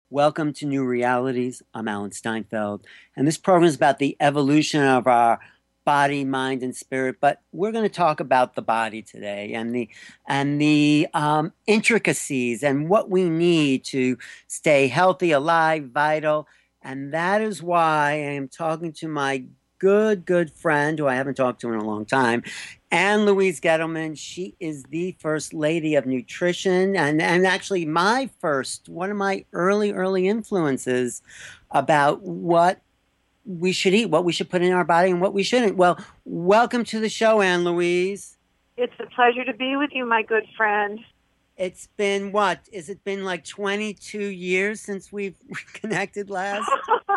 Welcome to New Realities. I'm Alan Steinfeld, and this program is about the evolution of our body, mind, and spirit. But we're going to talk about the body today and the intricacies and what we need to stay healthy, alive, vital. And that is why I am talking to my good friend who I haven't talked to in a long time, Anne Louise Gettleman. She is the first lady of nutrition and actually one of my early influences about what we should eat, what we should put in our body, and what we shouldn't. Well, welcome to the show, Anne Louise. It's a pleasure to be with you, my good friend. It's been what? Is it been like 22 years since we've connected last?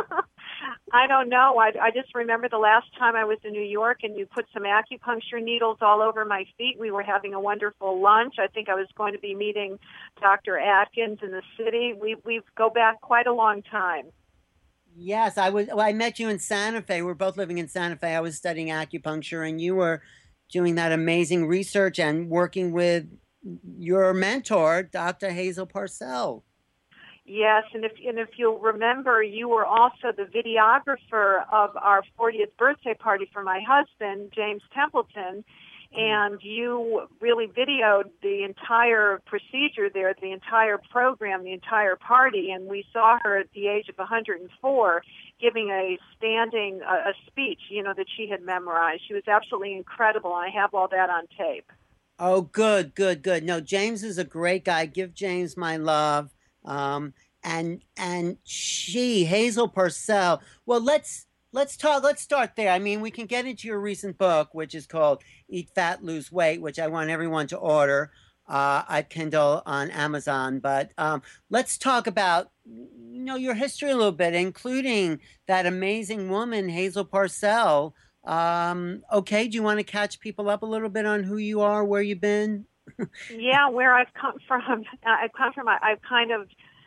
I don't know. I just remember the last time I was in New York and you put some acupuncture needles all over my feet. We were having a wonderful lunch. I think I was going to be meeting Dr. Atkins in the city. We go back quite a long time. Yes, I was. Well, I met you in Santa Fe. We're both living in Santa Fe. I was studying acupuncture, and you were doing that amazing research and working with your mentor, Dr. Hazel Parcell. Yes, and if you'll remember, you were also the videographer of our 40th birthday party for my husband, James Templeton, and you really videoed the entire procedure there, the entire program, the entire party, and we saw her at the age of 104 giving a standing a speech, that she had memorized. She was absolutely incredible, and I have all that on tape. Oh, good. No, James is a great guy. Give James my love. And she, Hazel Purcell. Well, let's talk. Let's start there. I mean, we can get into your recent book, which is called "Eat Fat, Lose Weight," which I want everyone to order at Kindle on Amazon. But let's talk about your history a little bit, including that amazing woman, Hazel Parcell. Okay, do you want to catch people up a little bit on who you are, where you've been? Yeah, where I've come from, I've kind of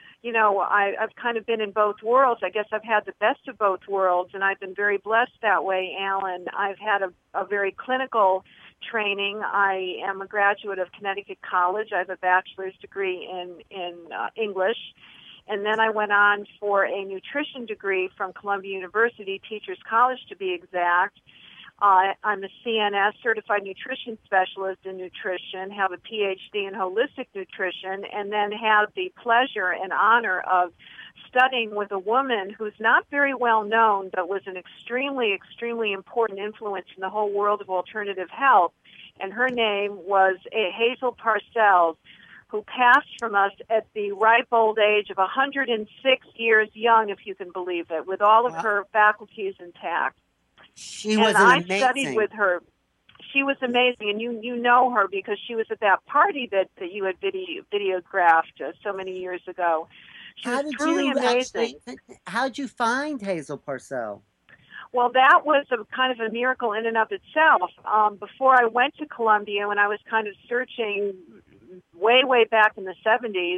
I've kind of been in both worlds. I guess I've had the best of both worlds, and I've been very blessed that way, Alan. I've had a very clinical training. I am a graduate of Connecticut College. I have a bachelor's degree in English. And then I went on for a nutrition degree from Columbia University, Teachers College to be exact. I'm a CNS, Certified Nutrition Specialist in Nutrition, have a PhD in Holistic Nutrition, and then have the pleasure and honor of studying with a woman who's not very well known, but was an extremely important influence in the whole world of alternative health. And her name was Hazel Parcell, who passed from us at the ripe old age of 106 years young, if you can believe it, with all of her faculties intact. She And was an I studied amazing. with her. She was amazing, and you know her because she was at that party that you had videographed so many years ago. She was How did truly you amazing. actually? How did you find Hazel Parcell? Well, that was a kind of a miracle in and of itself. Before I went to Columbia, when I was kind of searching way back in the 70s,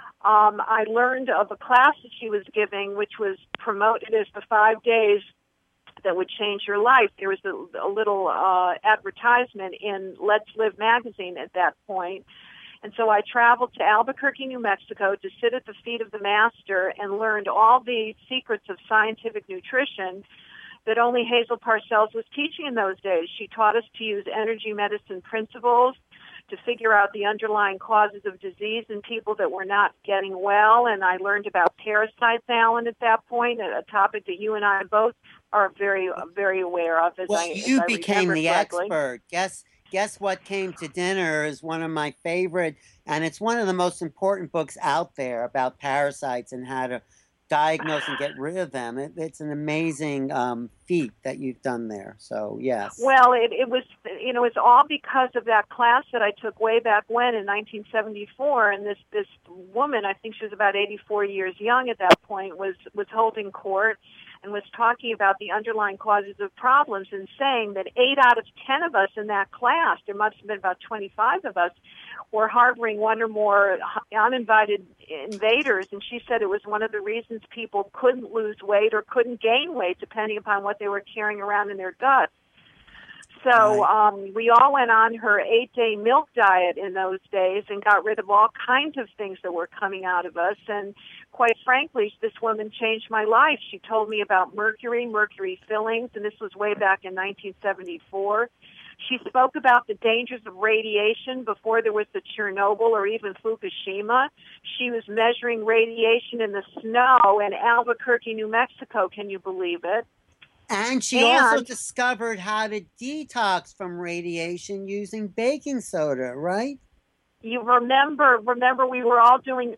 I learned of a class that she was giving, which was promoted as the 5 days that would change your life. There was a little advertisement in Let's Live magazine at that point. And so I traveled to Albuquerque, New Mexico to sit at the feet of the master and learned all the secrets of scientific nutrition that only Hazel Parcells was teaching in those days. She taught us to use energy medicine principles to figure out the underlying causes of disease in people that were not getting well. And I learned about parasites, Alan, at that point, a topic that you and I both are very aware of, Well, as you I became remember the correctly. expert. Guess what came to dinner is one of my favorite, and it's one of the most important books out there about parasites and how to diagnose and get rid of them. It's an amazing feat that you've done there. So yes. Well, it was, it's all because of that class that I took way back when in 1974. And this woman, I think she was about 84 years young at that point, was holding court and was talking about the underlying causes of problems and saying that 8 out of 10 of us in that class, there must have been about 25 of us, were harboring one or more uninvited invaders. And she said it was one of the reasons people couldn't lose weight or couldn't gain weight, depending upon what they were carrying around in their gut. So Right. we all went on her 8-day milk diet in those days and got rid of all kinds of things that were coming out of us. And quite frankly, this woman changed my life. She told me about mercury fillings, and this was way back in 1974. She spoke about the dangers of radiation before there was the Chernobyl or even Fukushima. She was measuring radiation in the snow in Albuquerque, New Mexico. Can you believe it? And she also And discovered how to detox from radiation using baking soda, right? you remember we were all doing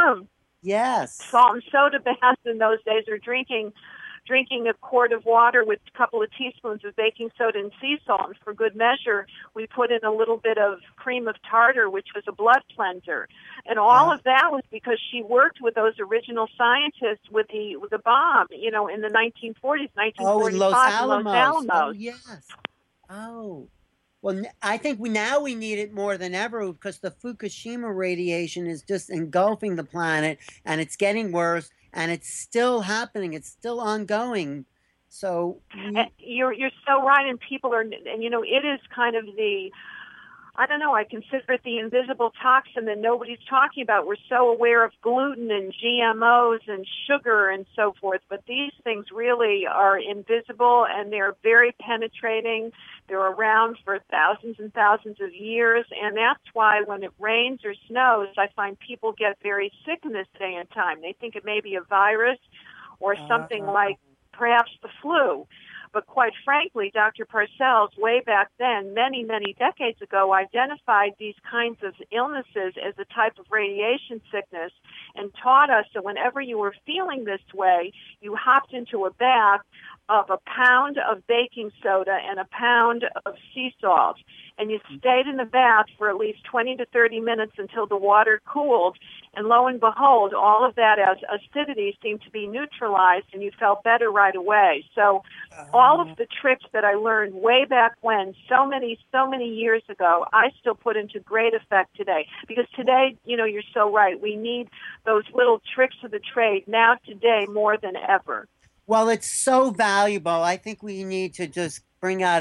Yes. salt and soda baths in those days, or drinking a quart of water with a couple of teaspoons of baking soda and sea salt. And for good measure, we put in a little bit of cream of tartar, which was a blood cleanser. And all Uh, of that was because she worked with those original scientists with the bomb, in the 1940s, oh, in Los 1945 in Los Alamos. Oh, Alamos. yes. Oh. Well, I think we need it more than ever because the Fukushima radiation is just engulfing the planet, and it's getting worse, and it's still happening. It's still ongoing. So You're so right, and people are, and it is kind of the, I don't know, I consider it the invisible toxin that nobody's talking about. We're so aware of gluten and GMOs and sugar and so forth, but these things really are invisible, and they're very penetrating. They're around for thousands and thousands of years, and that's why when it rains or snows, I find people get very sick in this day and time. They think it may be a virus or something uh, like perhaps the flu. But quite frankly, Dr. Parcells, way back then, many, many decades ago, identified these kinds of illnesses as a type of radiation sickness and taught us that whenever you were feeling this way, you hopped into a bath of a pound of baking soda and a pound of sea salt. And you stayed in the bath for at least 20 to 30 minutes until the water cooled. And lo and behold, all of that as acidity seemed to be neutralized, and you felt better right away. So all of the tricks that I learned way back when, so many years ago, I still put into great effect today. Because today, you're so right. We need those little tricks of the trade now today more than ever. well, it's so valuable. I think we need to just bring out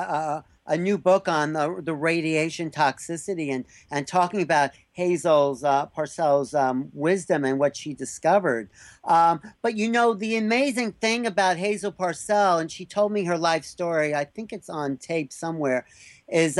a new book on the radiation toxicity and talking about Hazel's Parcells' wisdom and what she discovered. But the amazing thing about Hazel Parcell, and she told me her life story. I think it's on tape somewhere. Is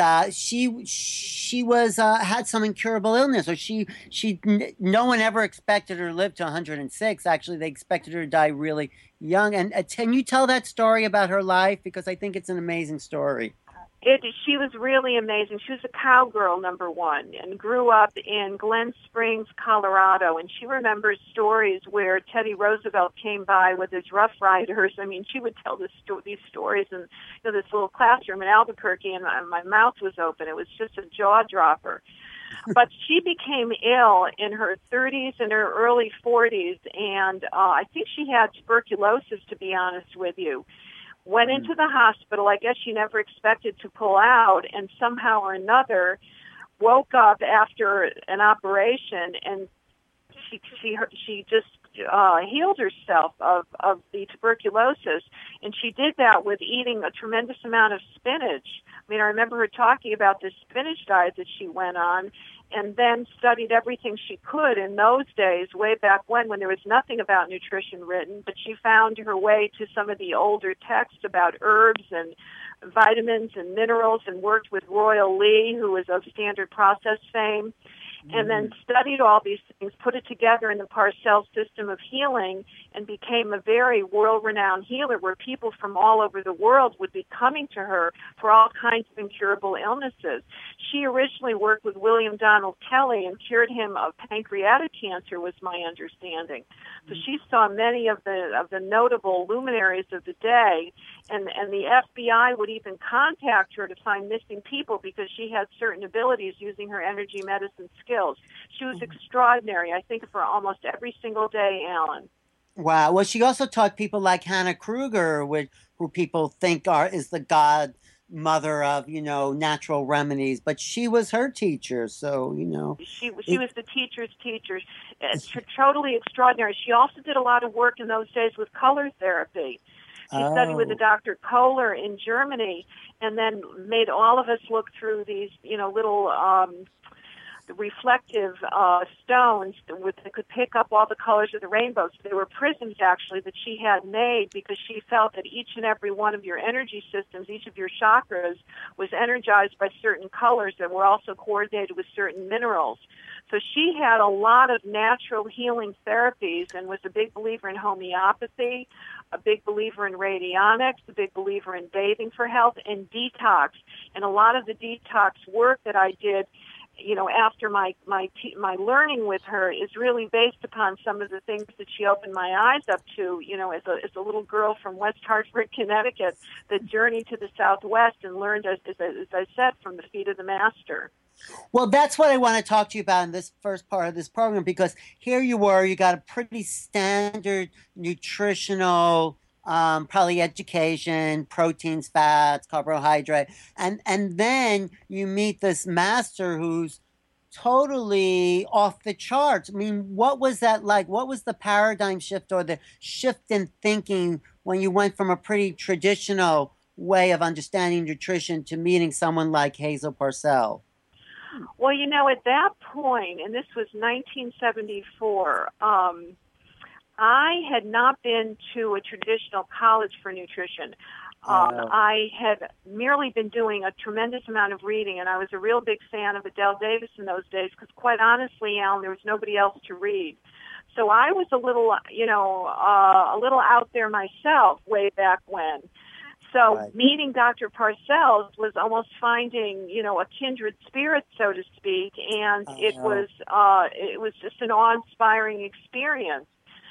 she was had some incurable illness, or no one ever expected her to live to 106. Actually, they expected her to die really young. And can you tell that story about her life? Because I think it's an amazing story. She was really amazing. She was a cowgirl, number one, and grew up in Glen Springs, Colorado. And she remembers stories where Teddy Roosevelt came by with his Rough Riders. I mean, she would tell these stories in this little classroom in Albuquerque, and my mouth was open. It was just a jaw dropper. But she became ill in her 30s and her early 40s, and I think she had tuberculosis, to be honest with you. Went into the hospital. I guess she never expected to pull out, and somehow or another woke up after an operation, and she just healed herself of the tuberculosis, and she did that with eating a tremendous amount of spinach. I mean, I remember her talking about this spinach diet that she went on, and then studied everything she could in those days, way back when there was nothing about nutrition written, but she found her way to some of the older texts about herbs and vitamins and minerals, and worked with Royal Lee, who was of Standard Process fame, and then studied all these things, put it together in the Parcells system of healing, and became a very world-renowned healer where people from all over the world would be coming to her for all kinds of incurable illnesses. She originally worked with William Donald Kelley and cured him of pancreatic cancer, was my understanding. So she saw many of the notable luminaries of the day, and the FBI would even contact her to find missing people because she had certain abilities using her energy medicine skills. She was extraordinary, I think, for almost every single day, Alan. Wow. Well, she also taught people like Hannah Kruger, who people think is the godmother of, natural remedies, but she was her teacher. So, She was the teacher's teacher. Totally extraordinary. She also did a lot of work in those days with color therapy. She studied with a Oh, Dr. Kohler in Germany, and then made all of us look through these, little reflective stones that could pick up all the colors of the rainbow. So they were prisms, actually, that she had made because she felt that each and every one of your energy systems, each of your chakras, was energized by certain colors that were also coordinated with certain minerals. So she had a lot of natural healing therapies and was a big believer in homeopathy, a big believer in radionics, a big believer in bathing for health, and detox. And a lot of the detox work that I did, after my learning with her, is really based upon some of the things that she opened my eyes up to, as a little girl from West Hartford, Connecticut, that journeyed to the Southwest and learned, as I said, from the feet of the master. well, that's what I want to talk to you about in this first part of this program because here you were, you got a pretty standard nutritional, probably education, proteins, fats, carbohydrate, and then you meet this master who's totally off the charts. I mean, what was that like? What was the paradigm shift or the shift in thinking when you went from a pretty traditional way of understanding nutrition to meeting someone like Hazel Parcell? Well, at that point, and this was 1974, I had not been to a traditional college for nutrition. Uh, I had merely been doing a tremendous amount of reading, and I was a real big fan of Adele Davis in those days because, quite honestly, Alan, there was nobody else to read. So I was a little, a little out there myself way back when. So right. meeting Dr. Parcells was almost finding, a kindred spirit, so to speak, and Uh, it was just an awe-inspiring experience.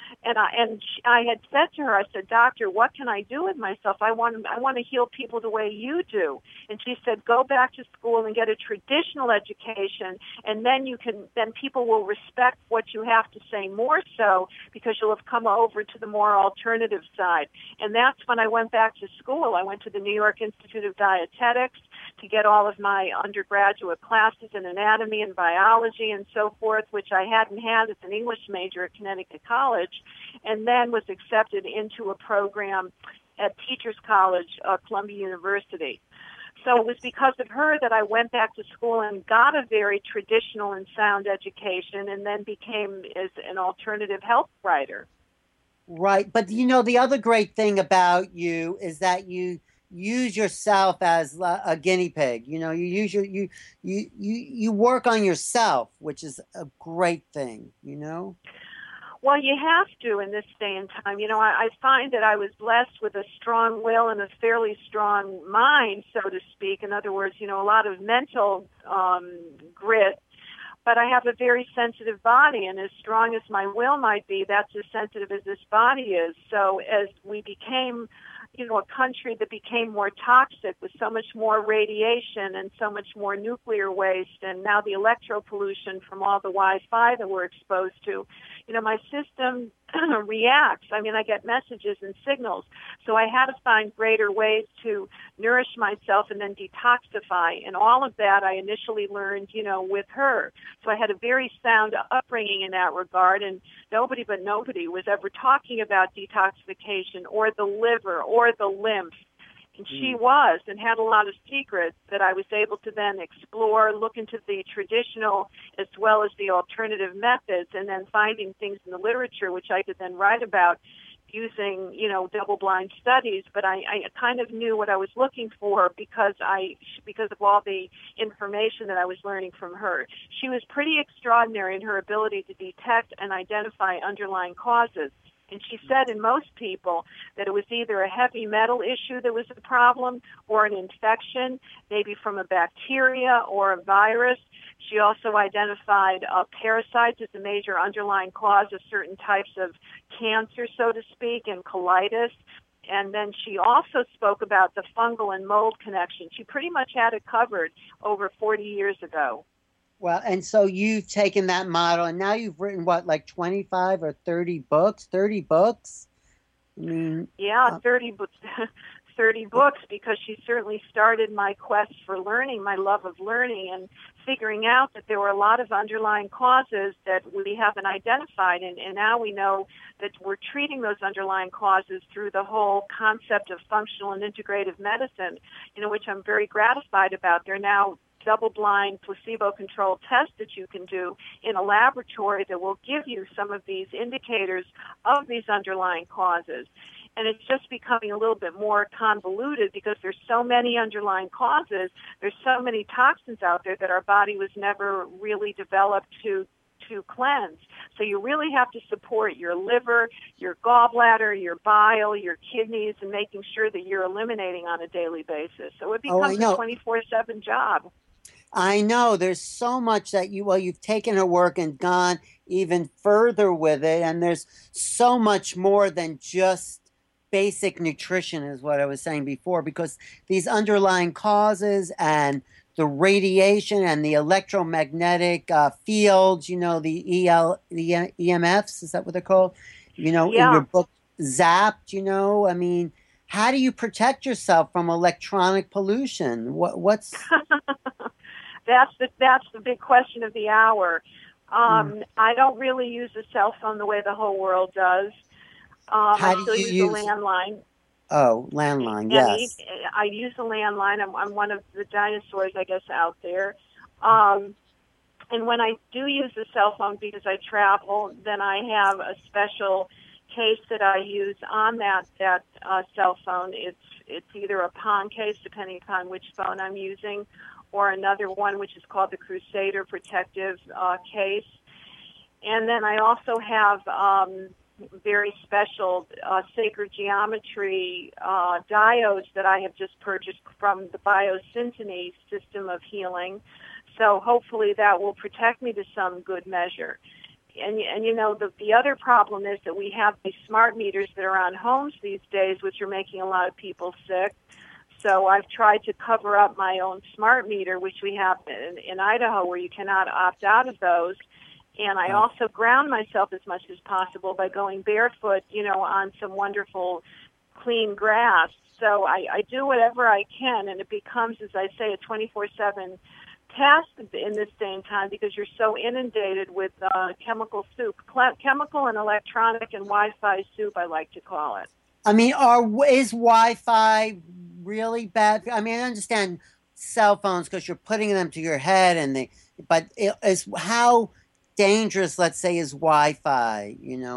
I had said to her, I said, Doctor, what can I do with myself? I want to heal people the way you do. And she said, go back to school and get a traditional education, and then people will respect what you have to say more so because you'll have come over to the more alternative side. And that's when I went back to school. I went to the New York Institute of Dietetics to get all of my undergraduate classes in anatomy and biology and so forth, which I hadn't had as an English major at Connecticut College, and then was accepted into a program at Teachers College, Columbia University. So it was because of her that I went back to school and got a very traditional and sound education and then became as an alternative health writer. right. But the other great thing about you is that you use yourself as a guinea pig. You use you work on yourself, which is a great thing. Well, you have to in this day and time. I find that I was blessed with a strong will and a fairly strong mind, so to speak. In other words, a lot of mental grit. But I have a very sensitive body, and as strong as my will might be, that's as sensitive as this body is. So as we became a country that became more toxic with so much more radiation and so much more nuclear waste and now the electro pollution from all the Wi-Fi that we're exposed to, my system reacts. I mean, I get messages and signals. So I had to find greater ways to nourish myself and then detoxify. And all of that I initially learned, with her. So I had a very sound upbringing in that regard. And nobody was ever talking about detoxification or the liver or the lymph. And she was, and had a lot of secrets that I was able to then explore, look into the traditional as well as the alternative methods, and then finding things in the literature which I could then write about using, double-blind studies. But I kind of knew what I was looking for because of all the information that I was learning from her. She was pretty extraordinary in her ability to detect and identify underlying causes. And she said in most people that it was either a heavy metal issue that was the problem or an infection, maybe from a bacteria or a virus. She also identified parasites as a major underlying cause of certain types of cancer, so to speak, and colitis. And then she also spoke about the fungal and mold connection. She pretty much had it covered over 40 years ago. Well, and so you've taken that model, and now you've written what, like 25 or 30 books? 30 books? I mean, Yeah, 30, 30 books because she certainly started my quest for learning, my love of learning, and figuring out that there were a lot of underlying causes that we haven't identified. And now we know that we're treating those underlying causes through the whole concept of functional and integrative medicine, which I'm very gratified about. There are now double-blind, placebo-controlled tests that you can do in a laboratory that will give you some of these indicators of these underlying causes. And it's just becoming a little bit more convoluted because there's so many underlying causes. There's so many toxins out there that our body was never really developed to cleanse. So you really have to support your liver, your gallbladder, your bile, your kidneys, and making sure that you're eliminating on a daily basis. So it becomes a 24/7 job. I know there's so much that you've taken her work and gone even further with it. And there's so much more than just basic nutrition is what I was saying before, because these underlying causes and the radiation and the electromagnetic fields, the EMFs, is that what they're called? In your book, Zapped, I mean, how do you protect yourself from electronic pollution? What's That's the big question of the hour. I don't really use a cell phone the way the whole world does. I still use a landline. Oh, landline, yes. I use a landline. I'm one of the dinosaurs, I guess, out there. And when I do use a cell phone because I travel, then I have a special case that I use on that cell phone. It's either a PON case, depending upon which phone I'm using, or another one which is called the Crusader Protective case. And then I also have very special sacred geometry diodes that I have just purchased from the Biosyntony system of healing. So hopefully that will protect me to some good measure. And the other problem is that we have these smart meters that are on homes these days, which are making a lot of people sick. So I've tried to cover up my own smart meter, which we have in Idaho, where you cannot opt out of those. And I also ground myself as much as possible by going barefoot, on some wonderful clean grass. So I do whatever I can, and it becomes, as I say, a 24/7 task in this day and time because you're so inundated with chemical soup, chemical and electronic and Wi-Fi soup, I like to call it. I mean, is Wi-Fi really bad? I mean, I understand cell phones because you're putting them to your head, but how dangerous, let's say, is Wi-Fi?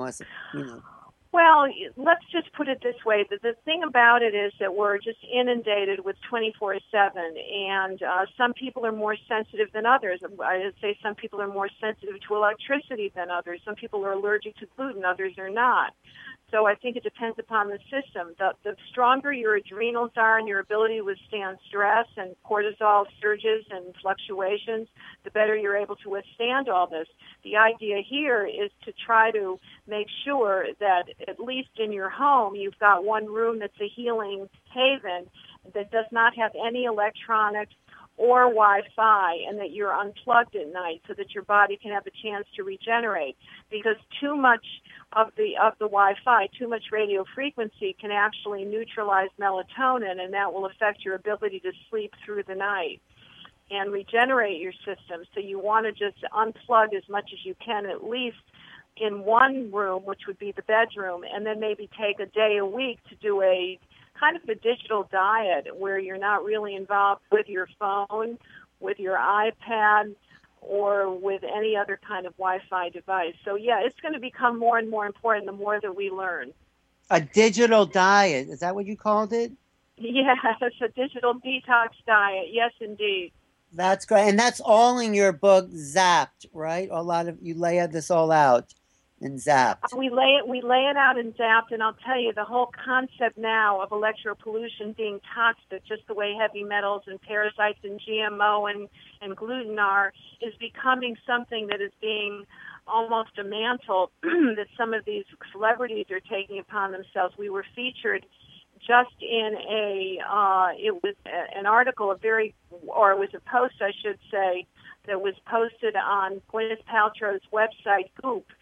Well, let's just put it this way. The thing about it is that we're just inundated with 24/7, and some people are more sensitive than others. I would say some people are more sensitive to electricity than others. Some people are allergic to gluten, others are not. So I think it depends upon the system. The stronger your adrenals are and your ability to withstand stress and cortisol surges and fluctuations, the better you're able to withstand all this. The idea here is to try to make sure that at least in your home you've got one room that's a healing haven that does not have any electronics or Wi-Fi, and that you're unplugged at night so that your body can have a chance to regenerate. Because too much of the Wi-Fi, too much radio frequency can actually neutralize melatonin, and that will affect your ability to sleep through the night and regenerate your system. So you want to just unplug as much as you can, at least in one room, which would be the bedroom, and then maybe take a day a week to do a kind of a digital diet where you're not really involved with your phone, with your iPad, or with any other kind of Wi-Fi device. So, yeah, it's going to become more and more important the more that we learn. A digital diet, is that what you called it? Yes, a digital detox diet. Yes, indeed. That's great. And that's all in your book, Zapped, right? You lay this all out in Zapped. We lay it out in Zapped, and I'll tell you, the whole concept now of electropollution being toxic, just the way heavy metals and parasites and GMO and gluten are, is becoming something that is being almost a mantle that some of these celebrities are taking upon themselves. We were featured just in it was an article, it was a post, I should say, that was posted on Gwyneth Paltrow's website, Goop.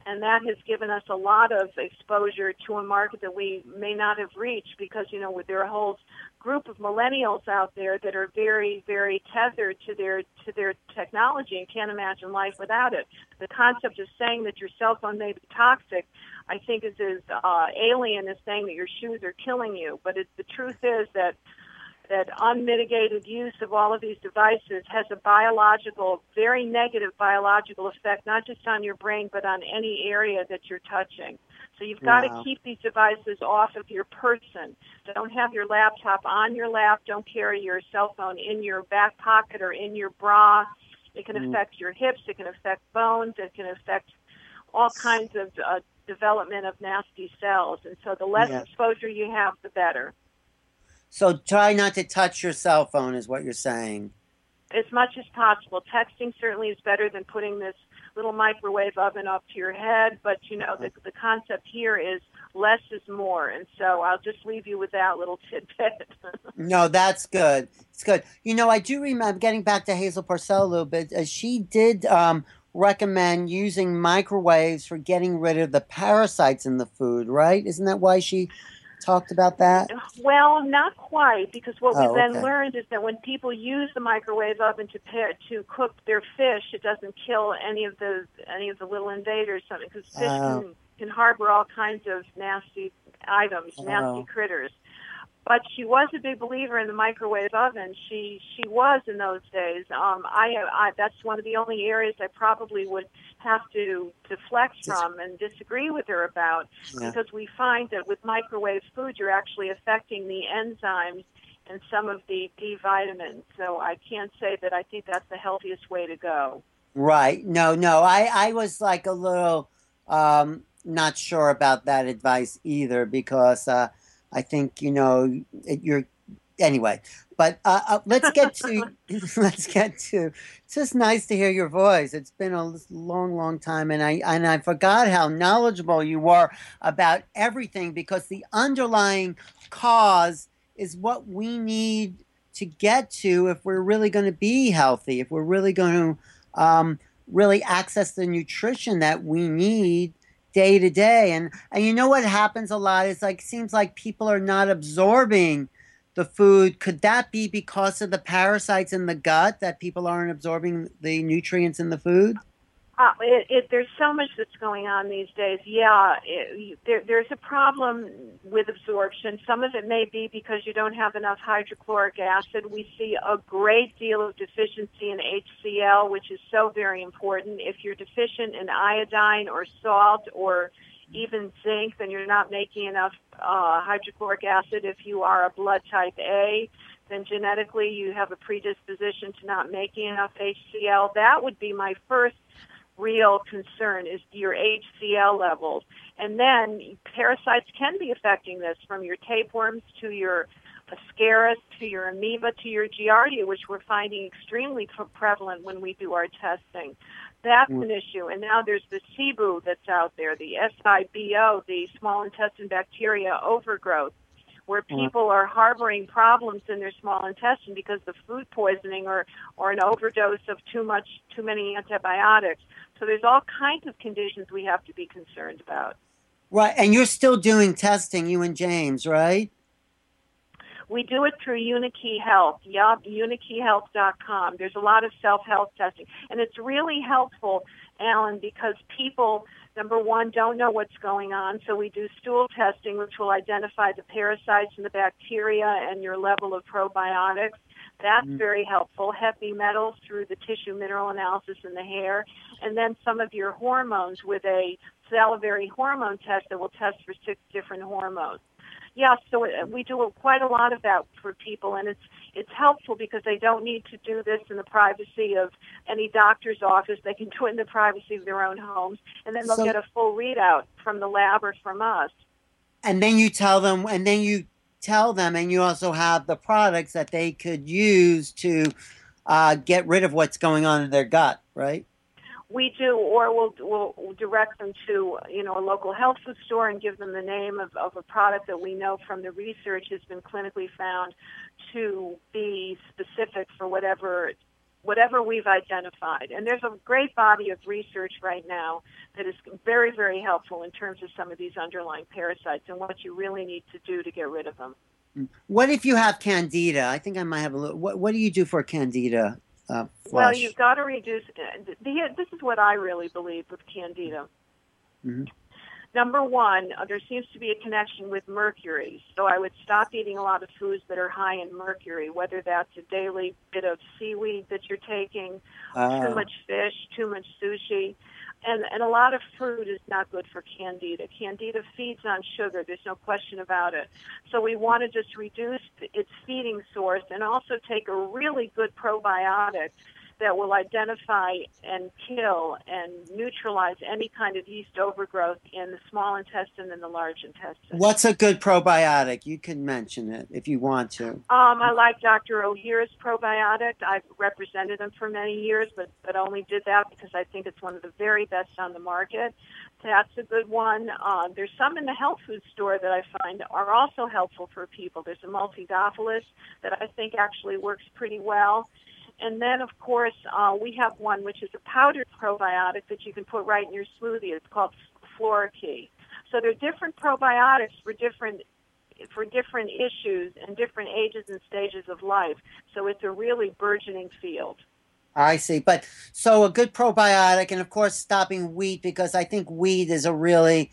And that has given us a lot of exposure to a market that we may not have reached because, there are a whole group of millennials out there that are very, very tethered to their technology and can't imagine life without it. The concept of saying that your cell phone may be toxic, I think, is as alien as saying that your shoes are killing you. But the truth is that unmitigated use of all of these devices has a very negative biological effect, not just on your brain, but on any area that you're touching. So you've got to keep these devices off of your person. Don't have your laptop on your lap. Don't carry your cell phone in your back pocket or in your bra. It can affect your hips. It can affect bones. It can affect all kinds of development of nasty cells. And so the less exposure you have, the better. So try not to touch your cell phone is what you're saying. As much as possible. Texting certainly is better than putting this little microwave oven up to your head, but the concept here is less is more, and so I'll just leave you with that little tidbit. No, that's good. It's good. I do remember, getting back to Hazel Parcell a little bit, she did recommend using microwaves for getting rid of the parasites in the food, right? Isn't that why she talked about that? Well, not quite, because what we then learned is that when people use the microwave oven to cook their fish, it doesn't kill any of the little invaders. Something because fish can harbor all kinds of nasty items, nasty critters. But she was a big believer in the microwave oven. She was in those days. I that's one of the only areas I probably would have to flex from and disagree with her about, because we find that with microwave food, you're actually affecting the enzymes and some of the B vitamins. So I can't say that I think that's the healthiest way to go. Right. No. I was like a little not sure about that advice either, because I think, you're anyway, but let's get to, it's just nice to hear your voice. It's been a long time. And I forgot how knowledgeable you were about everything, because the underlying cause is what we need to get to if we're really going to be healthy, if we're really going to really access the nutrition that we need day to day. And what happens a lot is, seems like people are not absorbing the food. Could that be because of the parasites in the gut, that people aren't absorbing the nutrients in the food? There's so much that's going on these days. Yeah, there's a problem with absorption. Some of it may be because you don't have enough hydrochloric acid. We see a great deal of deficiency in HCl, which is so very important. If you're deficient in iodine or salt or even zinc, then you're not making enough hydrochloric acid. If you are a blood type A, then genetically you have a predisposition to not making enough HCl. That would be my first real concern, is your HCl levels. And then parasites can be affecting this, from your tapeworms to your Ascaris to your amoeba to your Giardia, which we're finding extremely prevalent when we do our testing. That's an issue. And now there's the SIBO that's out there, the SIBO, the small intestine bacteria overgrowth, where people are harboring problems in their small intestine because of food poisoning or an overdose of too many antibiotics. So there's all kinds of conditions we have to be concerned about. Right, and you're still doing testing, you and James, right? We do it through Unikey Health. Yup, unikeyhealth.com. There's a lot of self-health testing. And it's really helpful, Alan, because people, number one, don't know what's going on. So we do stool testing, which will identify the parasites and the bacteria and your level of probiotics. That's very helpful. Heavy metals through the tissue mineral analysis in the hair. And then some of your hormones with a salivary hormone test that will test for 6 different hormones. Yeah, so we do quite a lot of that for people, and it's helpful because they don't need to do this in the privacy of any doctor's office. They can do it in the privacy of their own homes, and then they'll get a full readout from the lab or from us. And then you tell them, and you also have the products that they could use to get rid of what's going on in their gut, right? We do, or we'll direct them to a local health food store and give them the name of a product that we know from the research has been clinically found to be specific for whatever whatever we've identified. And there's a great body of research right now that is very, very helpful in terms of some of these underlying parasites and what you really need to do to get rid of them. What if you have candida? I think I might have a little. What do you do for candida Well, flush? you've got to reduce. This is what I really believe with candida. Hmm. Number one, there seems to be a connection with mercury. So I would stop eating a lot of foods that are high in mercury, whether that's a daily bit of seaweed that you're taking, too Uh, much fish, too much sushi. And a lot of fruit is not good for candida. Candida feeds on sugar. There's no question about it. So we want to just reduce its feeding source and also take a really good probiotic that will identify and kill and neutralize any kind of yeast overgrowth in the small intestine and the large intestine. what's a good probiotic? You can mention it if you want to. I like Dr. O'Here's probiotic. I've represented him for many years, but only did that because I think it's one of the very best on the market. That's a good one. There's some in the health food store that I find are also helpful for people. There's a multidophilus that I think actually works pretty well. And then, of course, we have one which is a powdered probiotic that you can put right in your smoothie. It's called Florikey. So there are different probiotics for different issues and different ages and stages of life. So it's a really burgeoning field. I see. But so a good probiotic, and of course, stopping wheat because I think wheat is a really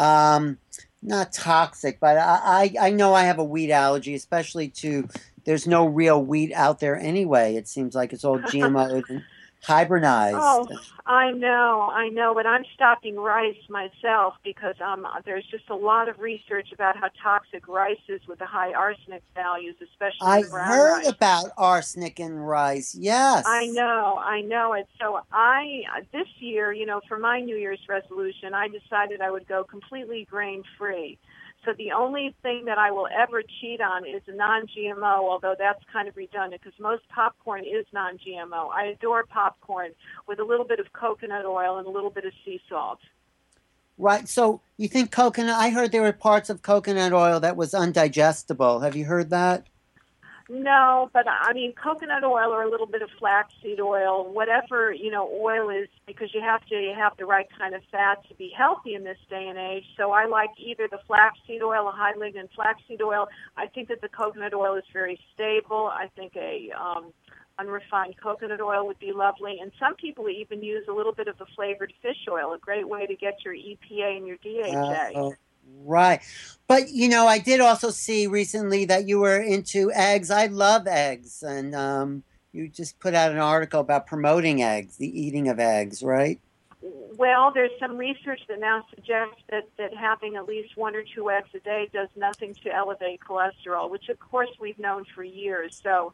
not toxic, but I know I have a wheat allergy, especially to there's no real wheat out there anyway. It seems like it's all GMO and hybridized. Oh, I know, but I'm stopping rice myself because there's just a lot of research about how toxic rice is with the high arsenic values, especially I in brown heard rice. about arsenic in rice. I Yes. know it. So this year, for my New Year's resolution, I decided I would go completely grain free. So the only thing that I will ever cheat on is non-GMO, although that's kind of redundant because most popcorn is non-GMO. I adore popcorn with a little bit of coconut oil and a little bit of sea salt. Right. So you think coconut? I heard there were parts of coconut oil that was undigestible. Have you heard that? No, but I mean coconut oil or a little bit of flaxseed oil, whatever, oil is because you have to have the right kind of fat to be healthy in this day and age. So I like either the flaxseed oil, a high lignin flaxseed oil. I think that the coconut oil is very stable. I think a unrefined coconut oil would be lovely. And some people even use a little bit of the flavored fish oil, a great way to get your EPA and your DHA. Oh, right. But I did also see recently that you were into eggs. I love eggs, and you just put out an article about promoting eggs, the eating of eggs, right? Well, there's some research that now suggests that having at least 1 or 2 eggs a day does nothing to elevate cholesterol, which of course we've known for years. So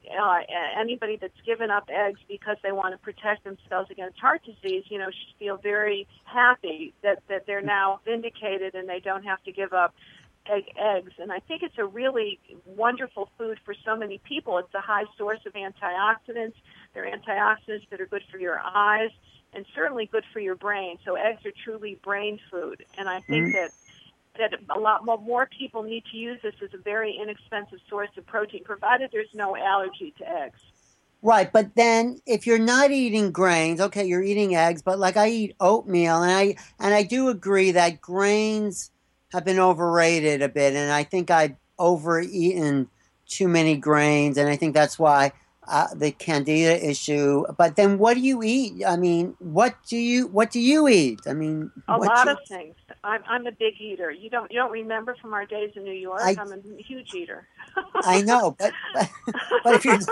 anybody that's given up eggs because they want to protect themselves against heart disease, should feel very happy that they're now vindicated and they don't have to give up eggs. And I think it's a really wonderful food for so many people. It's a high source of antioxidants. They're antioxidants that are good for your eyes and certainly good for your brain. So eggs are truly brain food. And I think that a lot more people need to use this as a very inexpensive source of protein, provided there's no allergy to eggs. Right, but then if you're not eating grains, okay, you're eating eggs, but like I eat oatmeal, and I do agree that grains have been overrated a bit, and I think I've overeaten too many grains, and I think that's why the candida issue. But then, what do you eat? I mean, what do you eat? I mean, A what lot you? of things. I'm a big eater. You don't remember from our days in New York? I I'm a huge eater. I know, but if you're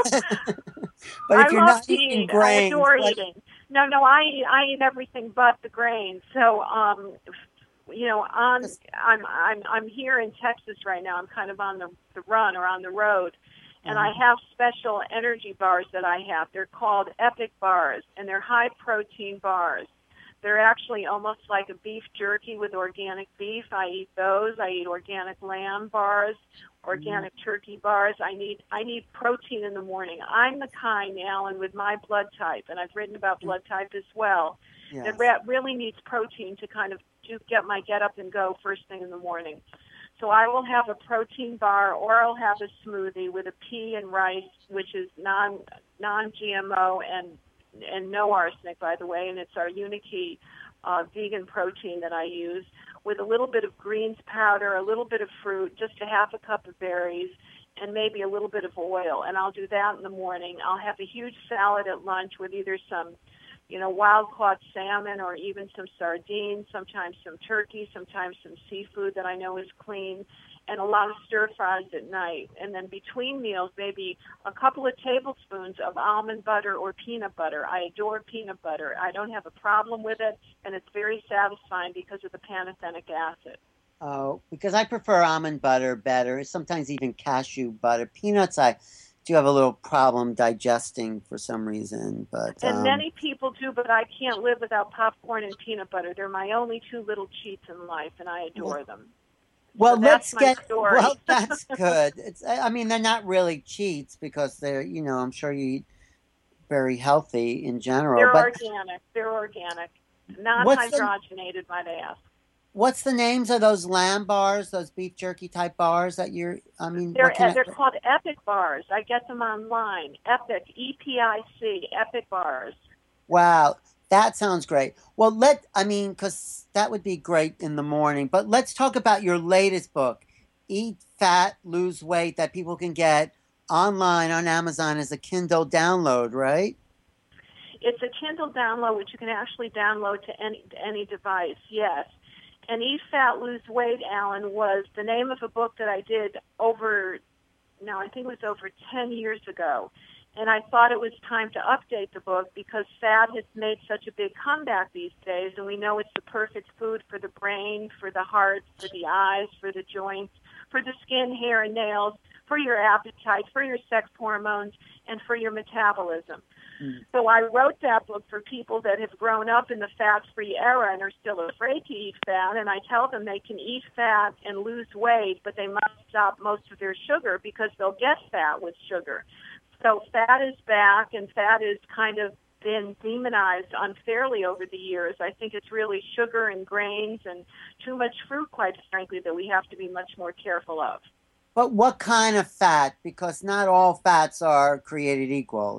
but I if you're love not to eating eat. I grains, adore what? eating. No, I eat everything but the grains. So I'm here in Texas right now. I'm kind of on the run or on the road. And I have special energy bars that I have. They're called Epic bars, and they're high protein bars. They're actually almost like a beef jerky with organic beef. I eat those. I eat organic lamb bars, organic turkey bars. I need protein in the morning. I'm the kind, Alan, with my blood type, and I've written about blood type as well, Yes. that really needs protein to kind of get my get up and go first thing in the morning. So I will have a protein bar, or I'll have a smoothie with a pea and rice, which is non-GMO and no arsenic, by the way, and it's our Unikey vegan protein that I use, with a little bit of greens powder, a little bit of fruit, just a half a cup of berries, and maybe a little bit of oil. And I'll do that in the morning. I'll have a huge salad at lunch with either some, wild-caught salmon or even some sardines, sometimes some turkey, sometimes some seafood that I know is clean, and a lot of stir-fries at night. And then between meals, maybe a couple of tablespoons of almond butter or peanut butter. I adore peanut butter. I don't have a problem with it, and it's very satisfying because of the pantothenic acid. Oh, because I prefer almond butter better. Sometimes even cashew butter. Peanuts, I do have a little problem digesting for some reason. But And many people do, but I can't live without popcorn and peanut butter. They're my only two little cheats in life, and I adore them. well, So that's let's my get. story. Well, that's good. I mean, they're not really cheats because they're. I'm sure you eat very healthy in general. They're But organic. They're organic. what's the Non-hydrogenated, might I ask. what's the names of those lamb bars, those beef jerky type bars that you're? I mean, what can I? They're called Epic bars. I get them online. Epic, EPIC, Epic bars. Wow, that sounds great. Well, because that would be great in the morning. But let's talk about your latest book, Eat Fat, Lose Weight, that people can get online on Amazon as a Kindle download, right? It's a Kindle download, which you can actually download to any device. Yes. And Eat Fat, Lose Weight, Alan, was the name of a book that I did I think it was over 10 years ago. And I thought it was time to update the book because fat has made such a big comeback these days, and we know it's the perfect food for the brain, for the heart, for the eyes, for the joints, for the skin, hair, and nails, for your appetite, for your sex hormones, and for your metabolism. So I wrote that book for people that have grown up in the fat-free era and are still afraid to eat fat, and I tell them they can eat fat and lose weight, but they must stop most of their sugar because they'll get fat with sugar. So fat is back, and fat has kind of been demonized unfairly over the years. I think it's really sugar and grains and too much fruit, quite frankly, that we have to be much more careful of. But what kind of fat? Because not all fats are created equal,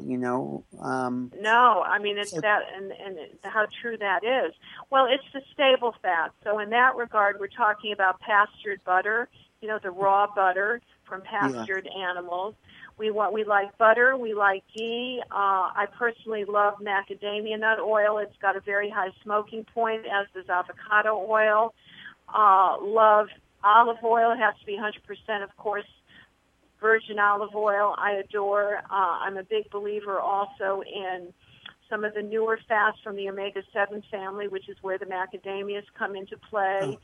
No, I mean, it's So, that, and how true that is. Well, it's the stable fat. So in that regard, we're talking about pastured butter, the raw butter from yeah. pastured animals. We like butter. We like ghee. I personally love macadamia nut oil. It's got a very high smoking point, as does avocado oil. Love olive oil. It has to be 100%, of course, virgin olive oil. I adore. I'm a big believer also in some of the newer fats from the omega-7 family, which is where the macadamias come into play.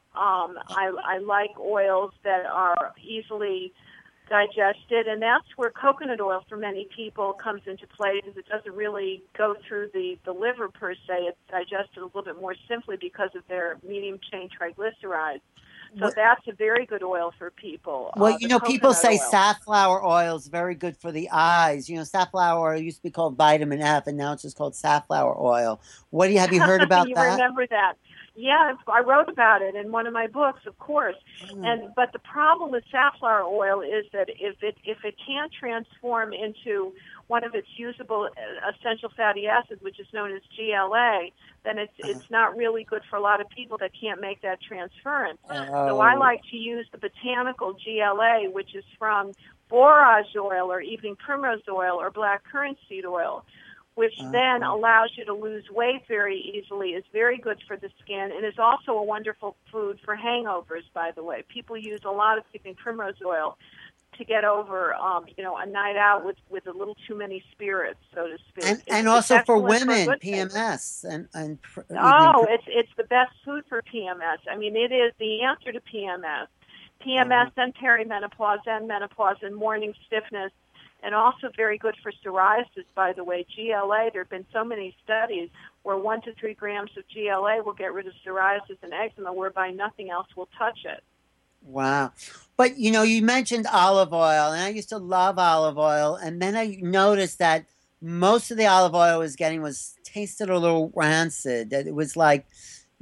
I like oils that are easily digested, and that's where coconut oil for many people comes into play because it doesn't really go through the liver per se. It's digested a little bit more simply because of their medium-chain triglycerides. So that's a very good oil for people. Well, The people coconut say oil. safflower oil is very good for the eyes. Safflower oil used to be called vitamin F, and now it's just called safflower oil. Have you heard about You that? remember that? Yeah, I wrote about it in one of my books, of course. But the problem with safflower oil is that if it can't transform into one of its usable essential fatty acids, which is known as GLA, then it's not really good for a lot of people that can't make that transference. So I Oh, like to use the botanical GLA, which is from borage oil or evening primrose oil or black currant seed oil, which then allows you to lose weight very easily, is very good for the skin, and is also a wonderful food for hangovers, by the way. People use a lot of evening primrose oil to get over, a night out with a little too many spirits, so to speak. and It's also for excellent for a women, good thing. PMS and evening. Oh, it's the best food for PMS. I mean, it is the answer to PMS. PMS and perimenopause and menopause and morning stiffness, and also very good for psoriasis, by the way. GLA, there have been so many studies where 1 to 3 grams of GLA will get rid of psoriasis and eczema, whereby nothing else will touch it. Wow. But you mentioned olive oil, and I used to love olive oil, and then I noticed that most of the olive oil I was getting was tasted a little rancid. That it was like,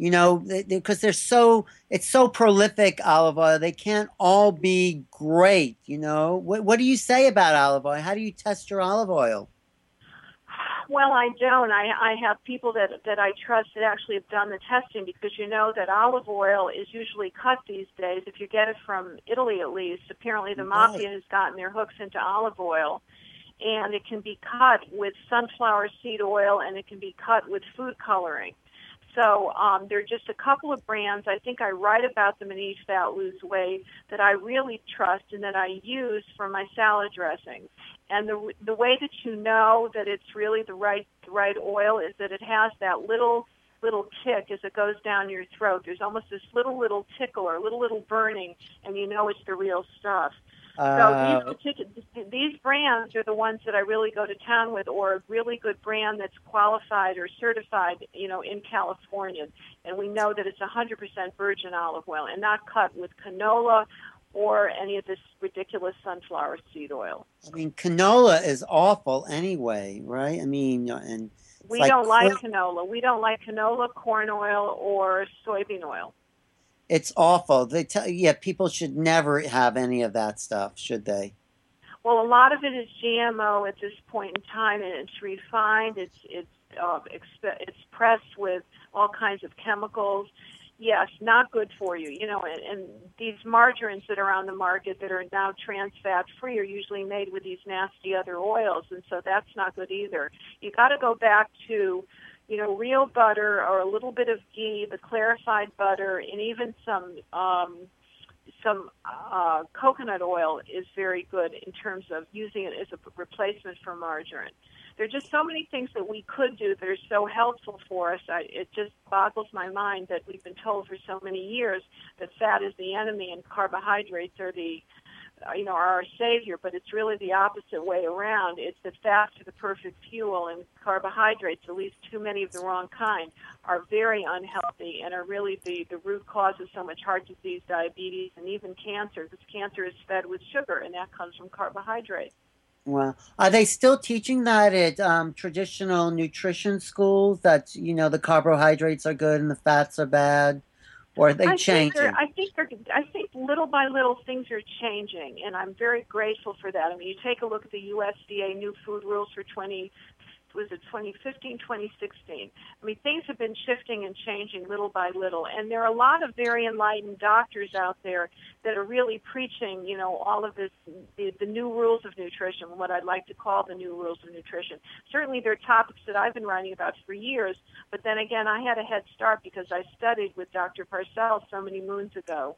You know, because they're so it's so prolific, olive oil. They can't all be great. You know, what do you say about olive oil? How do you test your olive oil? Well, I don't. I have people that I trust that actually have done the testing because you know that olive oil is usually cut these days. If you get it from Italy, at least, apparently the Right. mafia has gotten their hooks into olive oil, and it can be cut with sunflower seed oil, and it can be cut with food coloring. So there are just a couple of brands. I think I write about them in Eat Fat Lose Weight that I really trust and that I use for my salad dressings. And the way that you know that it's really the right oil is that it has that little kick as it goes down your throat. There's almost this little tickle or little burning, and you know it's the real stuff. So Uh, these brands are the ones that I really go to town with, or a really good brand that's qualified or certified, in California, and we know that it's 100% virgin olive oil and not cut with canola or any of this ridiculous sunflower seed oil. I mean, canola is awful anyway, right? I mean, and it's We like don't like canola. We don't like canola, corn oil, or soybean oil. it's awful. They tell yeah, people should never have any of that stuff, should they? Well, a lot of it is GMO at this point in time, and it's refined. It's pressed with all kinds of chemicals. Yes, not good for you. And these margarines that are on the market that are now trans fat free are usually made with these nasty other oils, and so that's not good either. You got to go back to real butter or a little bit of ghee, the clarified butter, and even some coconut oil is very good in terms of using it as a replacement for margarine. There are just so many things that we could do that are so helpful for us. It just boggles my mind that we've been told for so many years that fat is the enemy and carbohydrates are are our savior, but it's really the opposite way around. It's that fats are the perfect fuel, and carbohydrates, at least too many of the wrong kind, are very unhealthy and are really the root cause of so much heart disease, diabetes, and even cancer, because cancer is fed with sugar, and that comes from carbohydrates. Well, are they still teaching that at traditional nutrition schools that, the carbohydrates are good and the fats are bad? Or are they I think they're, changing? I think they're, I think little by little things are changing, and I'm very grateful for that. I mean, you take a look at the USDA new food rules for 2015, 2016. I mean, things have been shifting and changing little by little, and there are a lot of very enlightened doctors out there that are really preaching, all of this, the new rules of nutrition, what I'd like to call the new rules of nutrition. Certainly, they're topics that I've been writing about for years, but then again, I had a head start because I studied with Dr. Parcells so many moons ago.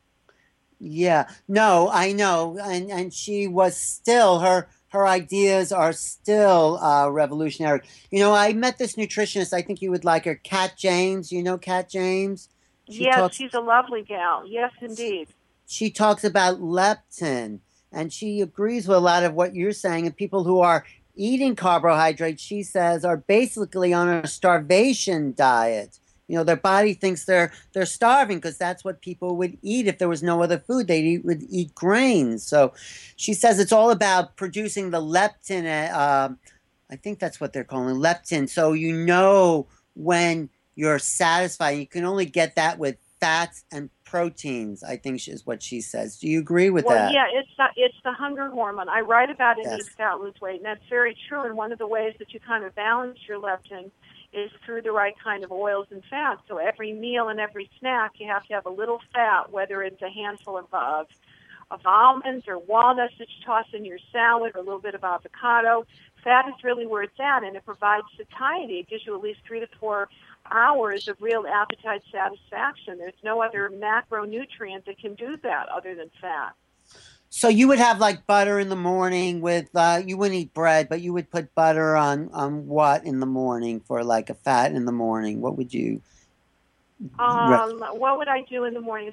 Yeah, no, I know, and she was still her ideas are still revolutionary. I met this nutritionist. I think you would like her, Kat James. You know Kat James. She Yes, talks she's a lovely gal. Yes, indeed. she talks about leptin, and she agrees with a lot of what you're saying. And people who are eating carbohydrates, she says, are basically on a starvation diet. Their body thinks they're starving because that's what people would eat if there was no other food. Would eat grains. So she says it's all about producing the leptin. I think that's what they're calling leptin. So when you're satisfied. You can only get that with fats and proteins, I think is what she says. Do you agree with Well, that? yeah, it's the hunger hormone. I write about it in Eat Yes. Fat Lose Weight, and that's very true. And one of the ways that you kind of balance your leptin is through the right kind of oils and fats. So every meal and every snack, you have to have a little fat, whether it's a handful of almonds or walnuts that you toss in your salad, or a little bit of avocado. Fat is really where it's at, and it provides satiety. It gives you at least 3 to 4 hours of real appetite satisfaction. There's no other macronutrient that can do that other than fat. So you would have like butter in the morning with you wouldn't eat bread, but you would put butter on what in the morning for like a fat in the morning? What would you re- What would I do in the morning